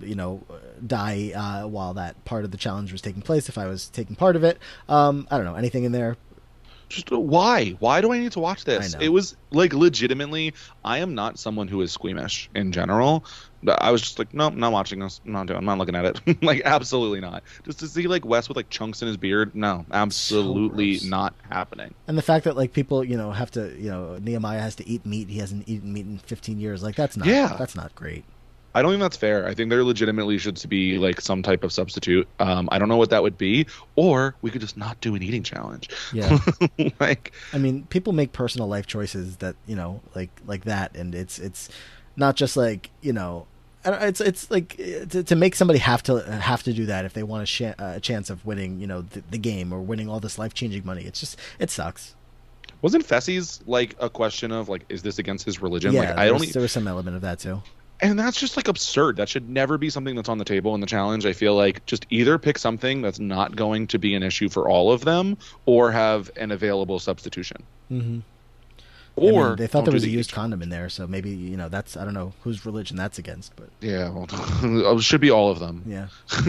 die while that part of the challenge was taking place if I was taking part of it. I don't know, anything in there? Just why do I need to watch this? It was like, legitimately, I am not someone who is squeamish in general. I was just like, nope, not watching this. I'm not looking at it. Like, absolutely not. Just to see like Wes with like chunks in his beard, no, absolutely not happening. And the fact that like people have to Nehemiah has to eat meat he hasn't eaten meat in 15 years, like that's not great. I don't think that's fair. I think there legitimately should be like some type of substitute. I don't know what that would be, or we could just not do an eating challenge. Yeah. Like, I mean, people make personal life choices that like that, and it's not just like it's like to make somebody have to do that if they want a chance of winning the game or winning all this life-changing money. It sucks. Wasn't Fessy's like a question of like, is this against his religion? Yeah, like, there was some element of that too. And that's just like absurd. That should never be something that's on the table in the challenge. I feel like just either pick something that's not going to be an issue for all of them, or have an available substitution. Mm-hmm. Or they thought there was a used condom in there, so maybe that's, I don't know whose religion that's against, but yeah, well, it should be all of them. Yeah.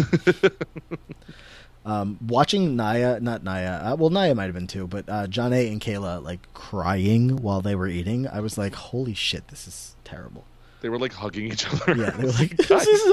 Watching Naya might have been too, but Janae and Kayla like crying while they were eating, I was like, holy shit, this is terrible. They were like hugging each other. Yeah, they were like, this is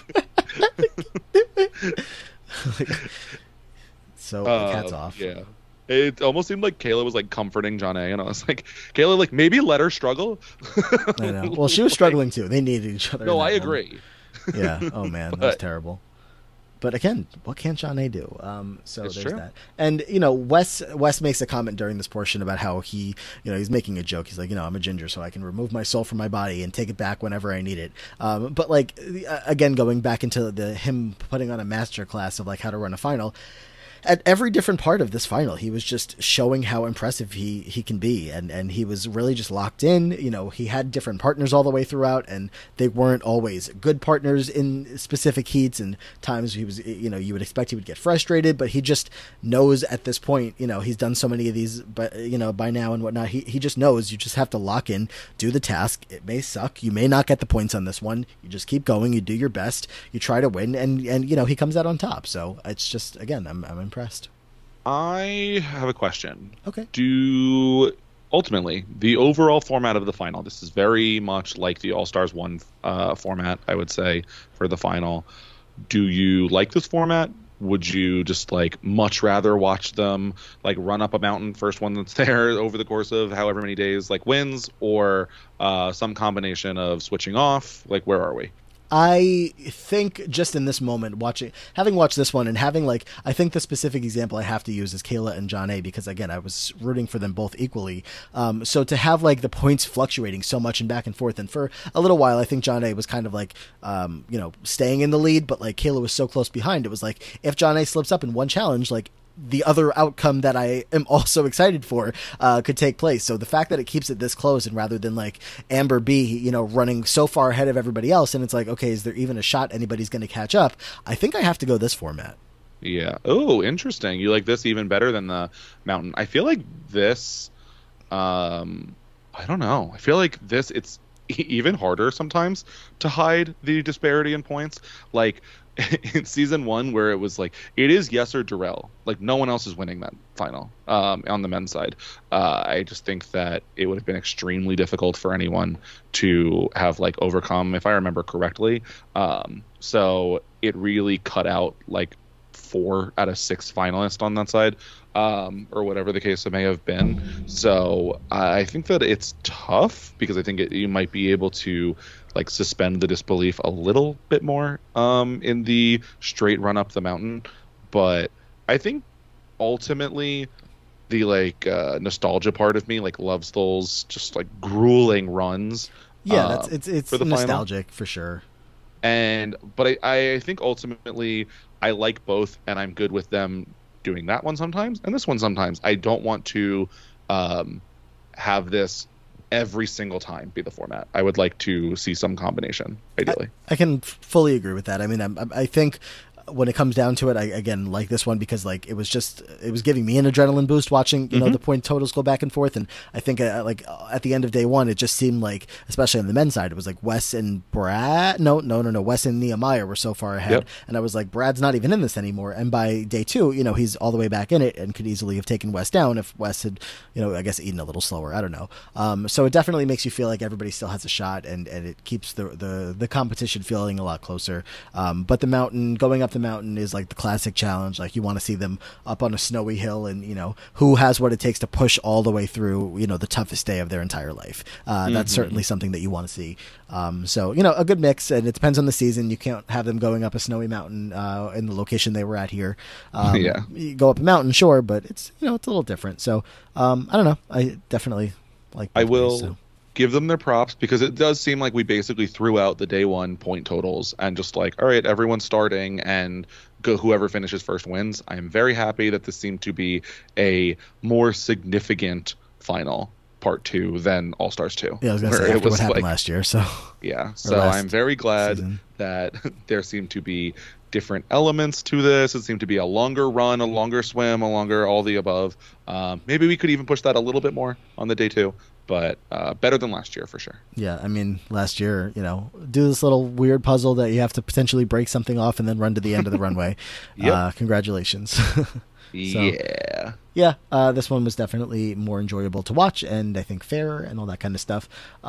so hats off. Yeah. It almost seemed like Kayla was like comforting Janae, and I was like, Kayla, like, maybe let her struggle. I know. Well, she was struggling too. They needed each other. No, I agree. Yeah. Oh man, that was terrible. But again, what can Janae do? So it's there's true. that. And Wes makes a comment during this portion about how he, he's making a joke. He's like, I'm a ginger, so I can remove my soul from my body and take it back whenever I need it. But like, again, going back into him putting on a master class of like how to run a final. At every different part of this final, he was just showing how impressive he can be, and he was really just locked in. He had different partners all the way throughout, and they weren't always good partners in specific heats, and times he was, you would expect he would get frustrated, but he just knows at this point, he's done so many of these, but by now and whatnot, he just knows you just have to lock in, do the task. It may suck, you may not get the points on this one. You just keep going, you do your best, you try to win, and he comes out on top. So it's just, again, I'm impressed. I have a question. Okay. Ultimately, the overall format of the final, this is very much like the All-Stars 1 format, I would say, for the final. Do you like this format? would you just like much rather watch them like run up a mountain, first one that's there over the course of however many days, like wins, or some combination of switching off? Like, where are we? I think just in this moment, having watched this one and having I think the specific example I have to use is Kayla and John A, because again, I was rooting for them both equally. So to have the points fluctuating so much and back and forth, and for a little while, I think John A was kind of staying in the lead, but Kayla was so close behind. It was if John A slips up in one challenge, the other outcome that I am also excited for could take place. So the fact that it keeps it this close, and rather than Amber B, running so far ahead of everybody else, and it's okay, is there even a shot anybody's going to catch up? I think I have to go this format. Yeah. Oh, interesting. You like this even better than the mountain? I feel like this. I don't know. I feel like this. It's even harder sometimes to hide the disparity in points. In season 1, where it was it is Yes or Darrell, no one else is winning that final on the men's side. I just think that it would have been extremely difficult for anyone to have overcome, if I remember correctly. So it really cut out 4 out of 6 finalists on that side, or whatever the case may have been. So I think that it's tough, because I think you might be able to suspend the disbelief a little bit more in the straight run up the mountain. But I think ultimately the nostalgia part of me loves those just grueling runs. Yeah, it's for the nostalgic final. For sure. But I think ultimately I like both, and I'm good with them doing that one sometimes and this one sometimes. I don't want to have this every single time be the format. I would like to see some combination, ideally. I can fully agree with that. I mean, I think when it comes down to it, I again like this one because it was giving me an adrenaline boost watching the point totals go back and forth. And I think at the end of day one, it just seemed especially on the men's side, it was Wes and Brad. No, Wes and Nehemiah were so far ahead, yep. And I was Brad's not even in this anymore. And by day 2, he's all the way back in it and could easily have taken Wes down if Wes had I guess eaten a little slower. I don't know. So it definitely makes you feel like everybody still has a shot, and it keeps the competition feeling a lot closer. But the mountain, going up the mountain, is the classic challenge. You want to see them up on a snowy hill, and who has what it takes to push all the way through the toughest day of their entire life. That's certainly something that you want to see. So a good mix, and it depends on the season. You can't have them going up a snowy mountain in the location they were at here. Yeah, you go up a mountain, sure, but it's it's a little different. So I don't know. I definitely like. I will give them their props, because it does seem like we basically threw out the day 1 point totals and just all right, everyone's starting, and go whoever finishes first wins. I am very happy that this seemed to be a more significant final part 2 than All Stars 2. Yeah, I was going to say, after what happened last year. So yeah, so I'm very glad season. that there seemed to be different elements to this. It seemed to be a longer run, a longer swim, a longer all the above. Maybe we could even push that a little bit more on the day 2. But better than last year for sure. Yeah, I mean, last year, do this little weird puzzle that you have to potentially break something off and then run to the end of the runway. Yep. Congratulations. So, yeah. This one was definitely more enjoyable to watch, and I think fairer and all that kind of stuff.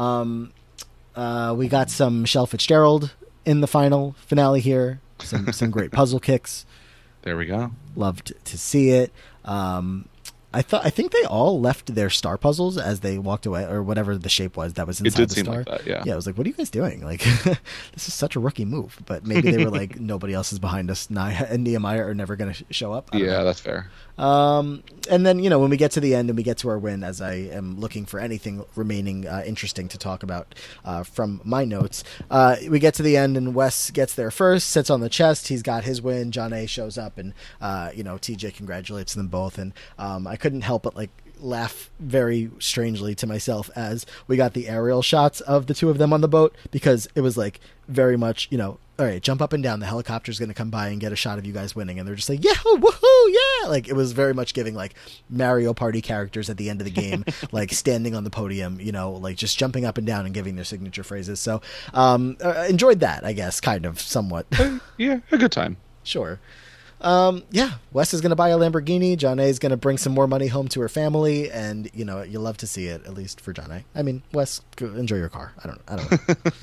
We got some Michelle Fitzgerald in the finale here. Some great puzzle kicks. There we go. Loved to see it. I think they all left their star puzzles as they walked away, or whatever the shape was that was inside the star. It did seem like that, yeah. Yeah, I was what are you guys doing? This is such a rookie move. But maybe they were nobody else is behind us. Naya and Nehemiah are never going to show up. Yeah, that's fair. And then, when we get to the end and we get to our win, as I am looking for anything remaining interesting to talk about from my notes, we get to the end and Wes gets there first, sits on the chest. He's got his win. John A shows up and, TJ congratulates them both. And I couldn't help but laugh very strangely to myself as we got the aerial shots of the two of them on the boat, because it was very much, all right, jump up and down, the helicopter's going to come by and get a shot of you guys winning, and they're just yeah, woohoo, yeah, it was very much giving Mario Party characters at the end of the game, standing on the podium, just jumping up and down and giving their signature phrases. So enjoyed that, I guess, kind of somewhat. Yeah, a good time. Sure. Wes is going to buy a Lamborghini. John A is going to bring some more money home to her family, and you love to see it, at least for John A. I mean, Wes, enjoy your car. I don't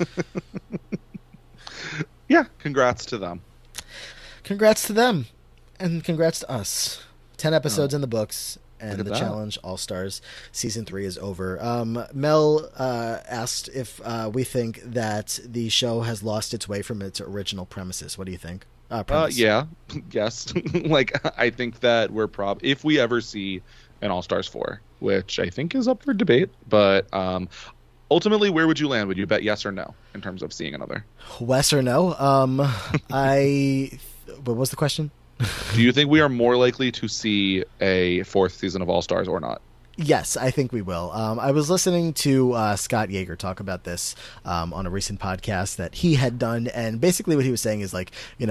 know. Yeah, congrats to them. Congrats to them. And congrats to us. 10 episodes in the books, and the that. Challenge All-Stars Season 3 is over. Mel asked if we think that the show has lost its way from its original premises. What do you think? Yeah. Yes. Like, I think that we're if we ever see an All-Stars 4, which I think is up for debate, but ultimately, where would you land? Would you bet yes or no in terms of seeing another? Yes or no? What was the question? Do you think we are more likely to see a fourth season of All-Stars or not? Yes, I think we will. I was listening to Scott Yeager talk about this on a recent podcast that he had done, and basically what he was saying is like,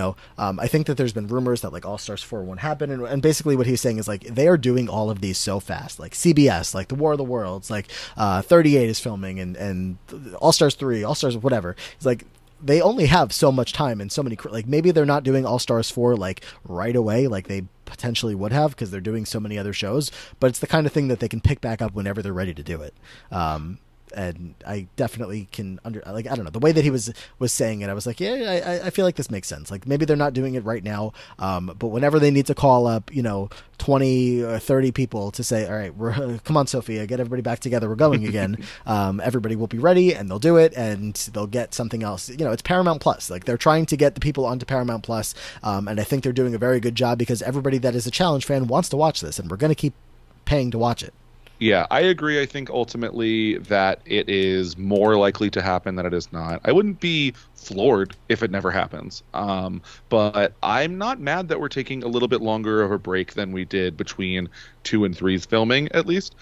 I think that there's been rumors that like All Stars 4 won't happen, and basically what he was saying is like they are doing all of these so fast, like CBS, like the War of the Worlds, like 38 is filming, and All Stars 3, All Stars whatever. It's like they only have so much time and so many, like maybe they're not doing All Stars 4 like right away, like they potentially would have because they're doing so many other shows, but it's the kind of thing that they can pick back up whenever they're ready to do it. And I definitely can I don't know, the way that he was saying it, I was like, yeah, I feel like this makes sense. Like maybe they're not doing it right now, but whenever they need to call up, 20 or 30 people to say, all right, come on, Sophia, get everybody back together, we're going again. Everybody will be ready, and they'll do it, and they'll get something else. It's Paramount Plus. Like they're trying to get the people onto Paramount Plus, and I think they're doing a very good job because everybody that is a Challenge fan wants to watch this, and we're going to keep paying to watch it. Yeah, I agree. I think ultimately that it is more likely to happen than it is not. I wouldn't be floored if it never happens. But I'm not mad that we're taking a little bit longer of a break than we did between 2 and 3's filming, at least.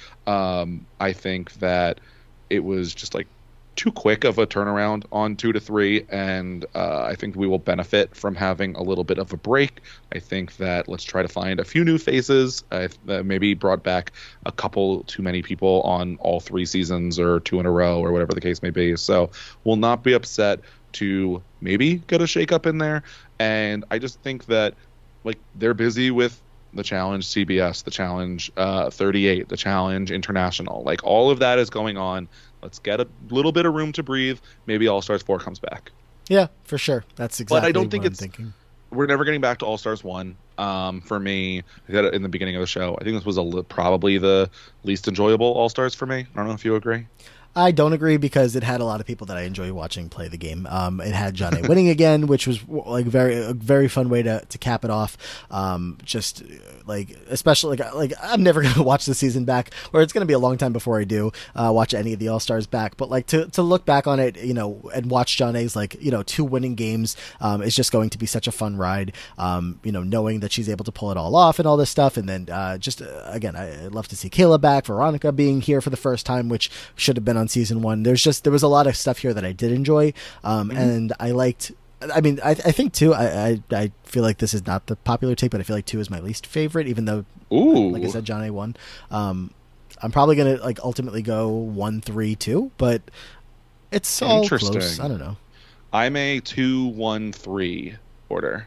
I think that it was just like too quick of a turnaround on 2 to 3, and I think we will benefit from having a little bit of a break. I think that let's try to find a few new faces. Maybe brought back a couple too many people on all 3 seasons or 2 in a row or whatever the case may be. So we'll not be upset to maybe get a shakeup in there. And I just think that like they're busy with the Challenge CBS, the Challenge 38, the Challenge International. Like all of that is going on. Let's get a little bit of room to breathe. Maybe All Stars 4 comes back. Yeah, for sure. That's exactly but I don't think what I'm thinking. We're never getting back to All Stars 1. For me, I said it in the beginning of the show, I think this was probably the least enjoyable All Stars for me. I don't know if you agree. I don't agree because it had a lot of people that I enjoy watching play the game. It had John A. winning again, which was like a very fun way to cap it off. Just like especially like I'm never gonna watch the season back, or it's gonna be a long time before I do watch any of the All Stars back. But like to look back on it, and watch John A.'s 2 winning games is just going to be such a fun ride. Knowing that she's able to pull it all off and all this stuff, and then again, I'd love to see Kayla back, Veronica being here for the first time, which should have been on season 1. There was a lot of stuff here that I did enjoy, and I liked. I mean, I think 2. I feel like this is not the popular take, but I feel like 2 is my least favorite, even though, like I said, John A. won. I'm probably gonna ultimately go 1, 3, 2, but it's all close. I don't know. I'm a 2, 1, 3 order.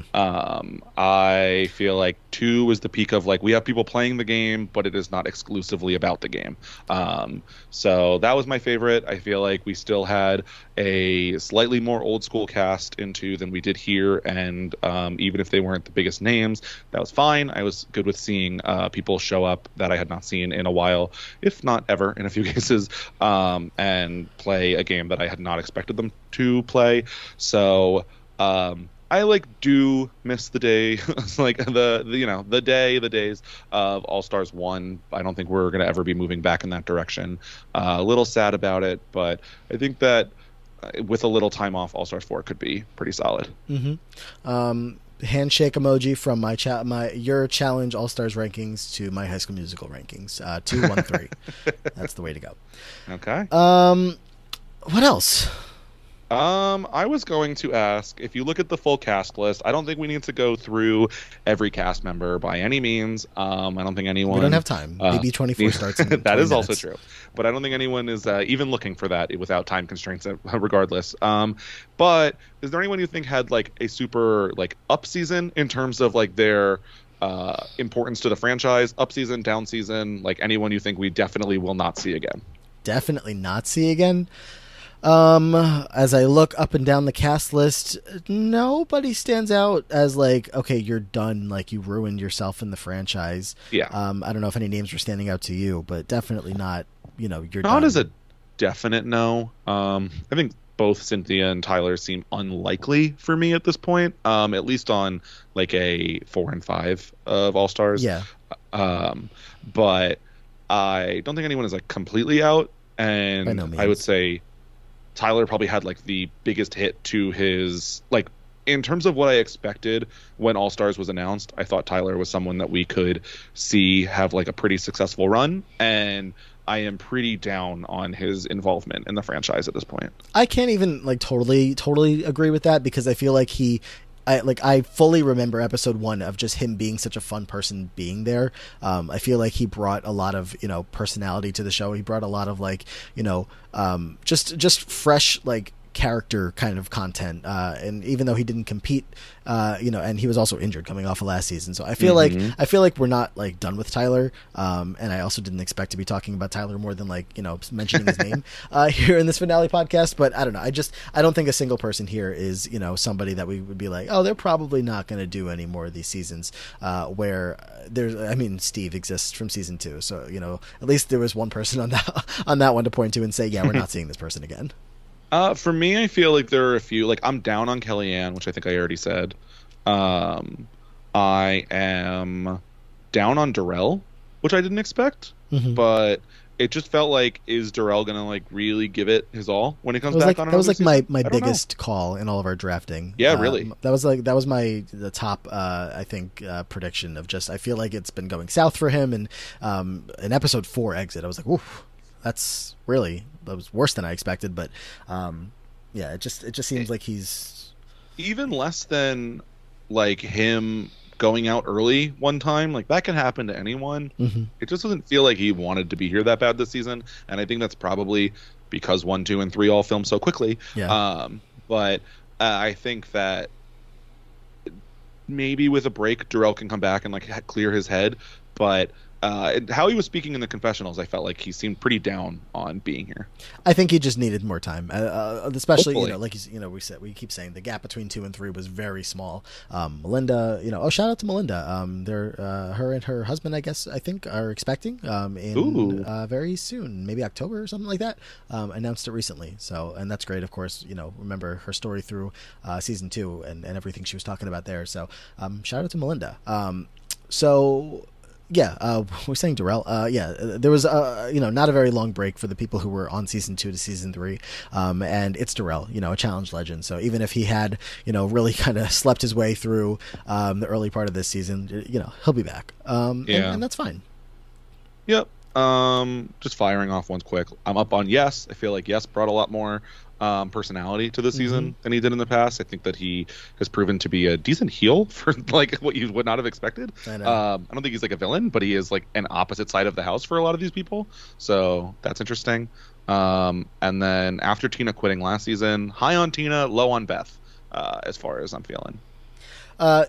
I feel like 2 was the peak of like we have people playing the game, but it is not exclusively about the game. So that was my favorite. I feel like we still had a slightly more old school cast in 2 than we did here, and even if they weren't the biggest names, that was fine. I was good with seeing people show up that I had not seen in a while, if not ever in a few cases, and play a game that I had not expected them to play. So I do miss the day, like the days of All Stars 1. I don't think we're going to ever be moving back in that direction. A little sad about it, but I think that with a little time off, All Stars 4 could be pretty solid. Handshake emoji from your Challenge All Stars rankings to my High School Musical rankings. 2, 1, 3. That's the way to go. Okay. What else? I was going to ask, if you look at the full cast list, I don't think we need to go through every cast member by any means. I don't think anyone... We don't have time. BB24 starts in That is minutes. Also true. But I don't think anyone is even looking for that without time constraints regardless. But is there anyone you think had like a super like up season in terms of like their importance to the franchise? Up season, down season, like anyone you think we definitely will not see again? Definitely not see again? As I look up and down the cast list, nobody stands out as like, okay, you're done. Like you ruined yourself in the franchise. Yeah. I don't know if any names were standing out to you, but definitely not. You're Not done. as a definite no. I think both Cynthia and Tyler seem unlikely for me at this point. At least on like a 4 and 5 of All Stars. Yeah. But I don't think anyone is like completely out. And By no means. I would say Tyler probably had like the biggest hit to his, like, in terms of what I expected when All Stars was announced. I thought Tyler was someone that we could see have like a pretty successful run, and I am pretty down on his involvement in the franchise at this point. I can't even like totally agree with that, because I feel like I fully remember episode 1 of just him being such a fun person being there. I feel like he brought a lot of, personality to the show. He brought a lot of like, just fresh, like, character kind of content. And even though he didn't compete, and he was also injured coming off of last season. So I feel like we're not like done with Tyler. And I also didn't expect to be talking about Tyler more than like, mentioning his name, here in this finale podcast. But I don't know. I don't think a single person here is, somebody that we would be like, oh, they're probably not going to do any more of these seasons, where Steve exists from season 2. So, at least there was one person on that one to point to and say, yeah, we're not seeing this person again. For me, I feel like there are a few. Like, I'm down on Kellyanne, which I think I already said. I am down on Darrell, which I didn't expect. Mm-hmm. But it just felt like, is Darrell gonna like really give it his all when he comes back on? That was like season? my biggest call in all of our drafting. Yeah, really. That was the top I think prediction of just, I feel like it's been going south for him, and in episode 4 exit, I was like, oof. That was worse than I expected, but it just seems like he's even less than like him going out early one time. Like, that can happen to anyone. Mm-hmm. It just doesn't feel like he wanted to be here that bad this season, and I think that's probably because 1, 2, and 3 all filmed so quickly. Yeah. But I think that maybe with a break, Darrell can come back and like clear his head, but. How he was speaking in the confessionals, I felt like he seemed pretty down on being here. I think he just needed more time, especially Hopefully. we keep saying the gap between 2 and 3 was very small. Melinda, shout out to Melinda. Her and her husband, I think are expecting very soon, maybe October or something like that. Announced it recently, and that's great. Of course, remember her story through season 2 and everything she was talking about there. So shout out to Melinda. Yeah, we're saying Darrell. There was not a very long break for the people who were on season 2 to season 3, and it's Darrell, a challenge legend. So even if he had, really kind of slept his way through the early part of this season, he'll be back. And that's fine. Yep. Just firing off ones quick. I'm up on Yes. I feel like Yes brought a lot more personality to the season than he did in the past. I think that he has proven to be a decent heel for like what you would not have expected. I don't think he's like a villain, but he is like an opposite side of the house for a lot of these people. So that's interesting. And then after Tina quitting last season, high on Tina, low on Beth, as far as I'm feeling. I'm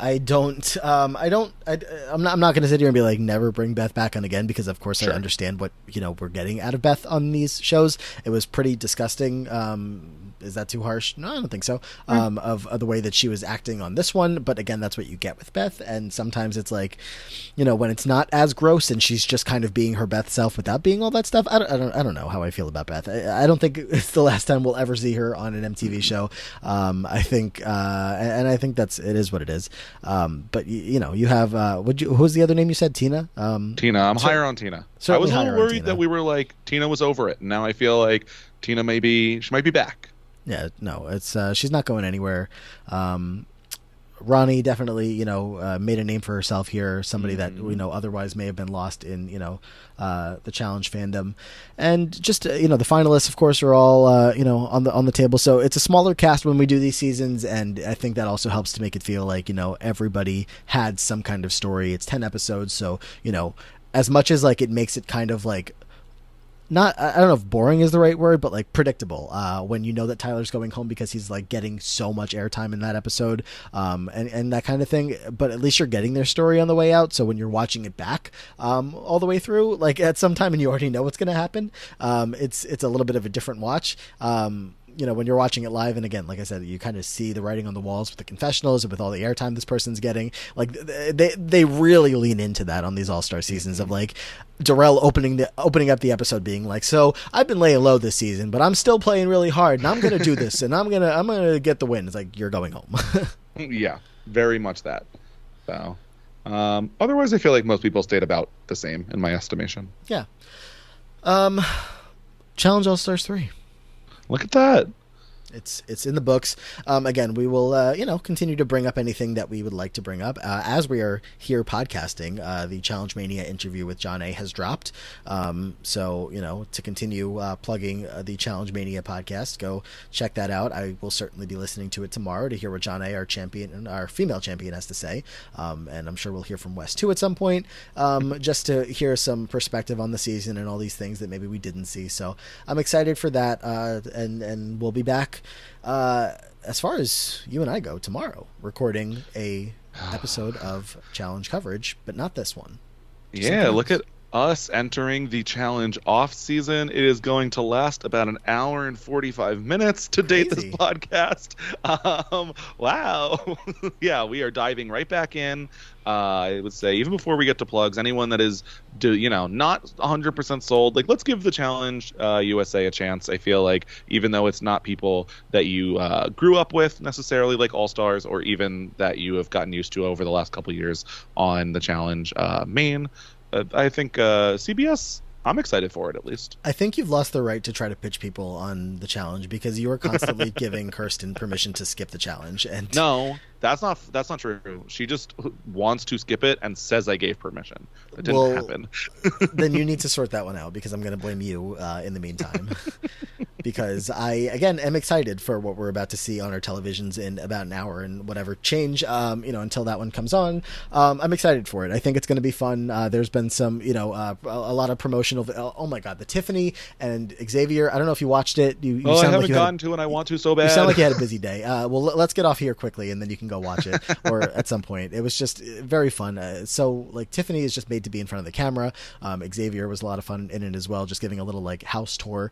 not going to sit here and be like, never bring Beth back on again, because of course Sure. I understand what, we're getting out of Beth on these shows. It was pretty disgusting. Is that too harsh? No, I don't think so. Of the way that she was acting on this one. But again, that's what you get with Beth. And sometimes it's like, when it's not as gross and she's just kind of being her Beth self without being all that stuff. I don't know how I feel about Beth. I don't think it's the last time we'll ever see her on an MTV show. I think, and I think it is what it is. But you have, who's the other name you said? Tina? Tina. I'm higher on Tina. I was a little worried that we were like, Tina was over it. And now I feel like Tina she might be back. Yeah, no, it's she's not going anywhere. Ronnie definitely, made a name for herself here. Somebody that otherwise may have been lost in, the challenge fandom, and just the finalists, of course, are all on the table. So it's a smaller cast when we do these seasons, and I think that also helps to make it feel like everybody had some kind of story. It's 10 episodes, so as much as like it makes it kind of like not, I don't know if boring is the right word, but like predictable, when you know that Tyler's going home because he's like getting so much airtime in that episode, and that kind of thing. But at least you're getting their story on the way out. So when you're watching it back, all the way through, like at some time and you already know what's going to happen, it's a little bit of a different watch. When you're watching it live, and again, like I said, you kind of see the writing on the walls with the confessionals and with all the airtime this person's getting. Like they really lean into that on these All-Star seasons of like Darrell opening up the episode being like, so I've been laying low this season, but I'm still playing really hard, and I'm gonna do this, and I'm gonna get the win. It's like, you're going home. Yeah, very much that. So, otherwise, I feel like most people stayed about the same in my estimation. Yeah. Challenge All-Stars 3. Look at that. It's in the books. Again, we will continue to bring up anything that we would like to bring up as we are here podcasting. The Challenge Mania interview with John A has dropped. So to continue plugging the Challenge Mania podcast, go check that out. I will certainly be listening to it tomorrow to hear what John A, our champion and our female champion, has to say. And I'm sure we'll hear from Wes too at some point, just to hear some perspective on the season and all these things that maybe we didn't see. So I'm excited for that, and we'll be back. As far as you and I go, tomorrow, recording a episode of Challenge coverage, but not this one. Yeah, look at us entering the Challenge off season. It is going to last about an hour and 45 minutes to date this podcast. Wow. Yeah, we are diving right back in. I would say, even before we get to plugs, anyone that is not 100% sold, like, let's give the Challenge USA a chance. I feel like even though it's not people that you grew up with necessarily, like All-Stars, or even that you have gotten used to over the last couple of years on the Challenge main, I think CBS, I'm excited for it, at least. I think you've lost the right to try to pitch people on the Challenge, because you are constantly giving Kirsten permission to skip the Challenge. And no, that's not true. She just wants to skip it and says I gave permission. It didn't happen. Then you need to sort that one out, because I'm going to blame you in the meantime. Because I, again, am excited for what we're about to see on our televisions in about an hour and whatever change, until that one comes on. I'm excited for it. I think it's going to be fun. There's been some, a lot of promotional. Oh my God, the Tiffany and Xavier. I don't know if you watched it. You I haven't gotten to, and I want to so bad. You sound like you had a busy day. Well, let's get off here quickly, and then you can go watch it, or at some point. It was just very fun. So, like, Tiffany is just made to be in front of the camera. Xavier was a lot of fun in it as well, just giving a little like house tour.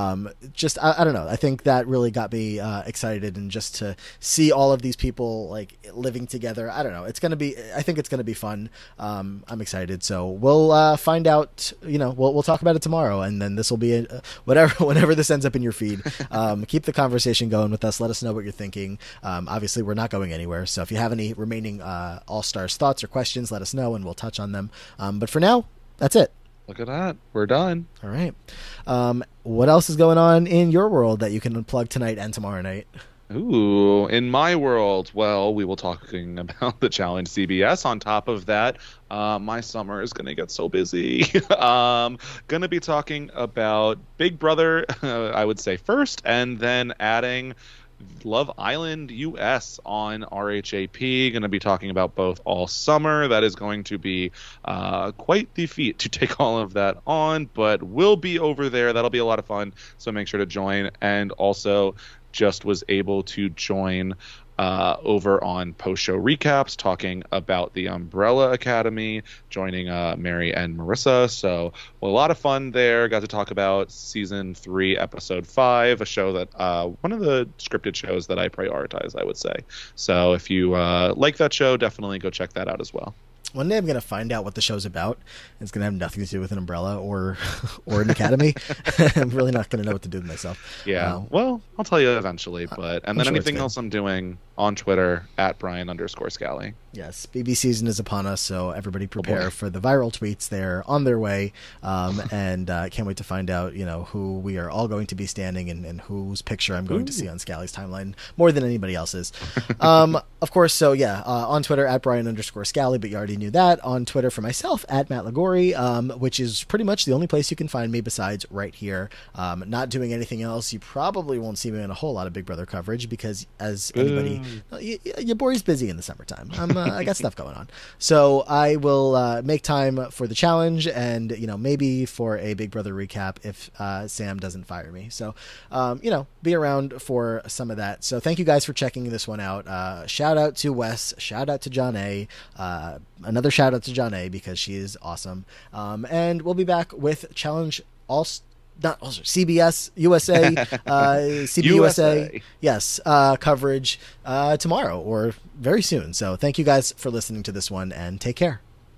I don't know. I think that really got me excited, and just to see all of these people like living together. I don't know. I think it's going to be fun. I'm excited. So we'll find out. We'll talk about it tomorrow, and then this will be whenever this ends up in your feed. Keep the conversation going with us. Let us know what you're thinking. Obviously, we're not going anywhere. So if you have any remaining All-Stars thoughts or questions, let us know, and we'll touch on them. But for now, that's it. Look at that. We're done. All right. What else is going on in your world that you can plug tonight and tomorrow night? Ooh, in my world, well, we will talking about the Challenge CBS. On top of that, my summer is going to get so busy. Going to be talking about Big Brother, I would say first, and then adding Love Island US on RHAP. Going to be talking about both all summer. That is going to be quite the feat to take all of that on, but we'll be over there. That'll be a lot of fun, so make sure to join. And also just was able to join over on post-show recaps, talking about the Umbrella Academy, joining Mary and Marissa. So a lot of fun there. Got to talk about season 3, episode 5, a show that one of the scripted shows that I prioritize, I would say. So if you like that show, definitely go check that out as well. One day I'm going to find out what the show's about. It's going to have nothing to do with an umbrella or an academy. I'm really not going to know what to do with myself. Yeah, well, I'll tell you eventually. And then sure anything else I'm doing on Twitter, at Brian_Scally. Yes, BB season is upon us, so everybody prepare for the viral tweets. They're on their way, and can't wait to find out, who we are all going to be standing and whose picture I'm going to see on Scally's timeline more than anybody else's. Of course, so yeah, on Twitter, at Brian_Scally, but you already already knew that, on Twitter for myself at Matt Lagori, which is pretty much the only place you can find me besides right here. Not doing anything else. You probably won't see me in a whole lot of Big Brother coverage because, as anybody, your boy's busy in the summertime. I got stuff going on, so I will make time for the challenge and maybe for a Big Brother recap if Sam doesn't fire me. So be around for some of that. So thank you guys for checking this one out. Shout out to Wes. Shout out to John A. Another shout out to John A. because she is awesome. And we'll be back with Challenge CBS USA, CBUSA, yes, coverage tomorrow or very soon. So thank you guys for listening to this one, and take care.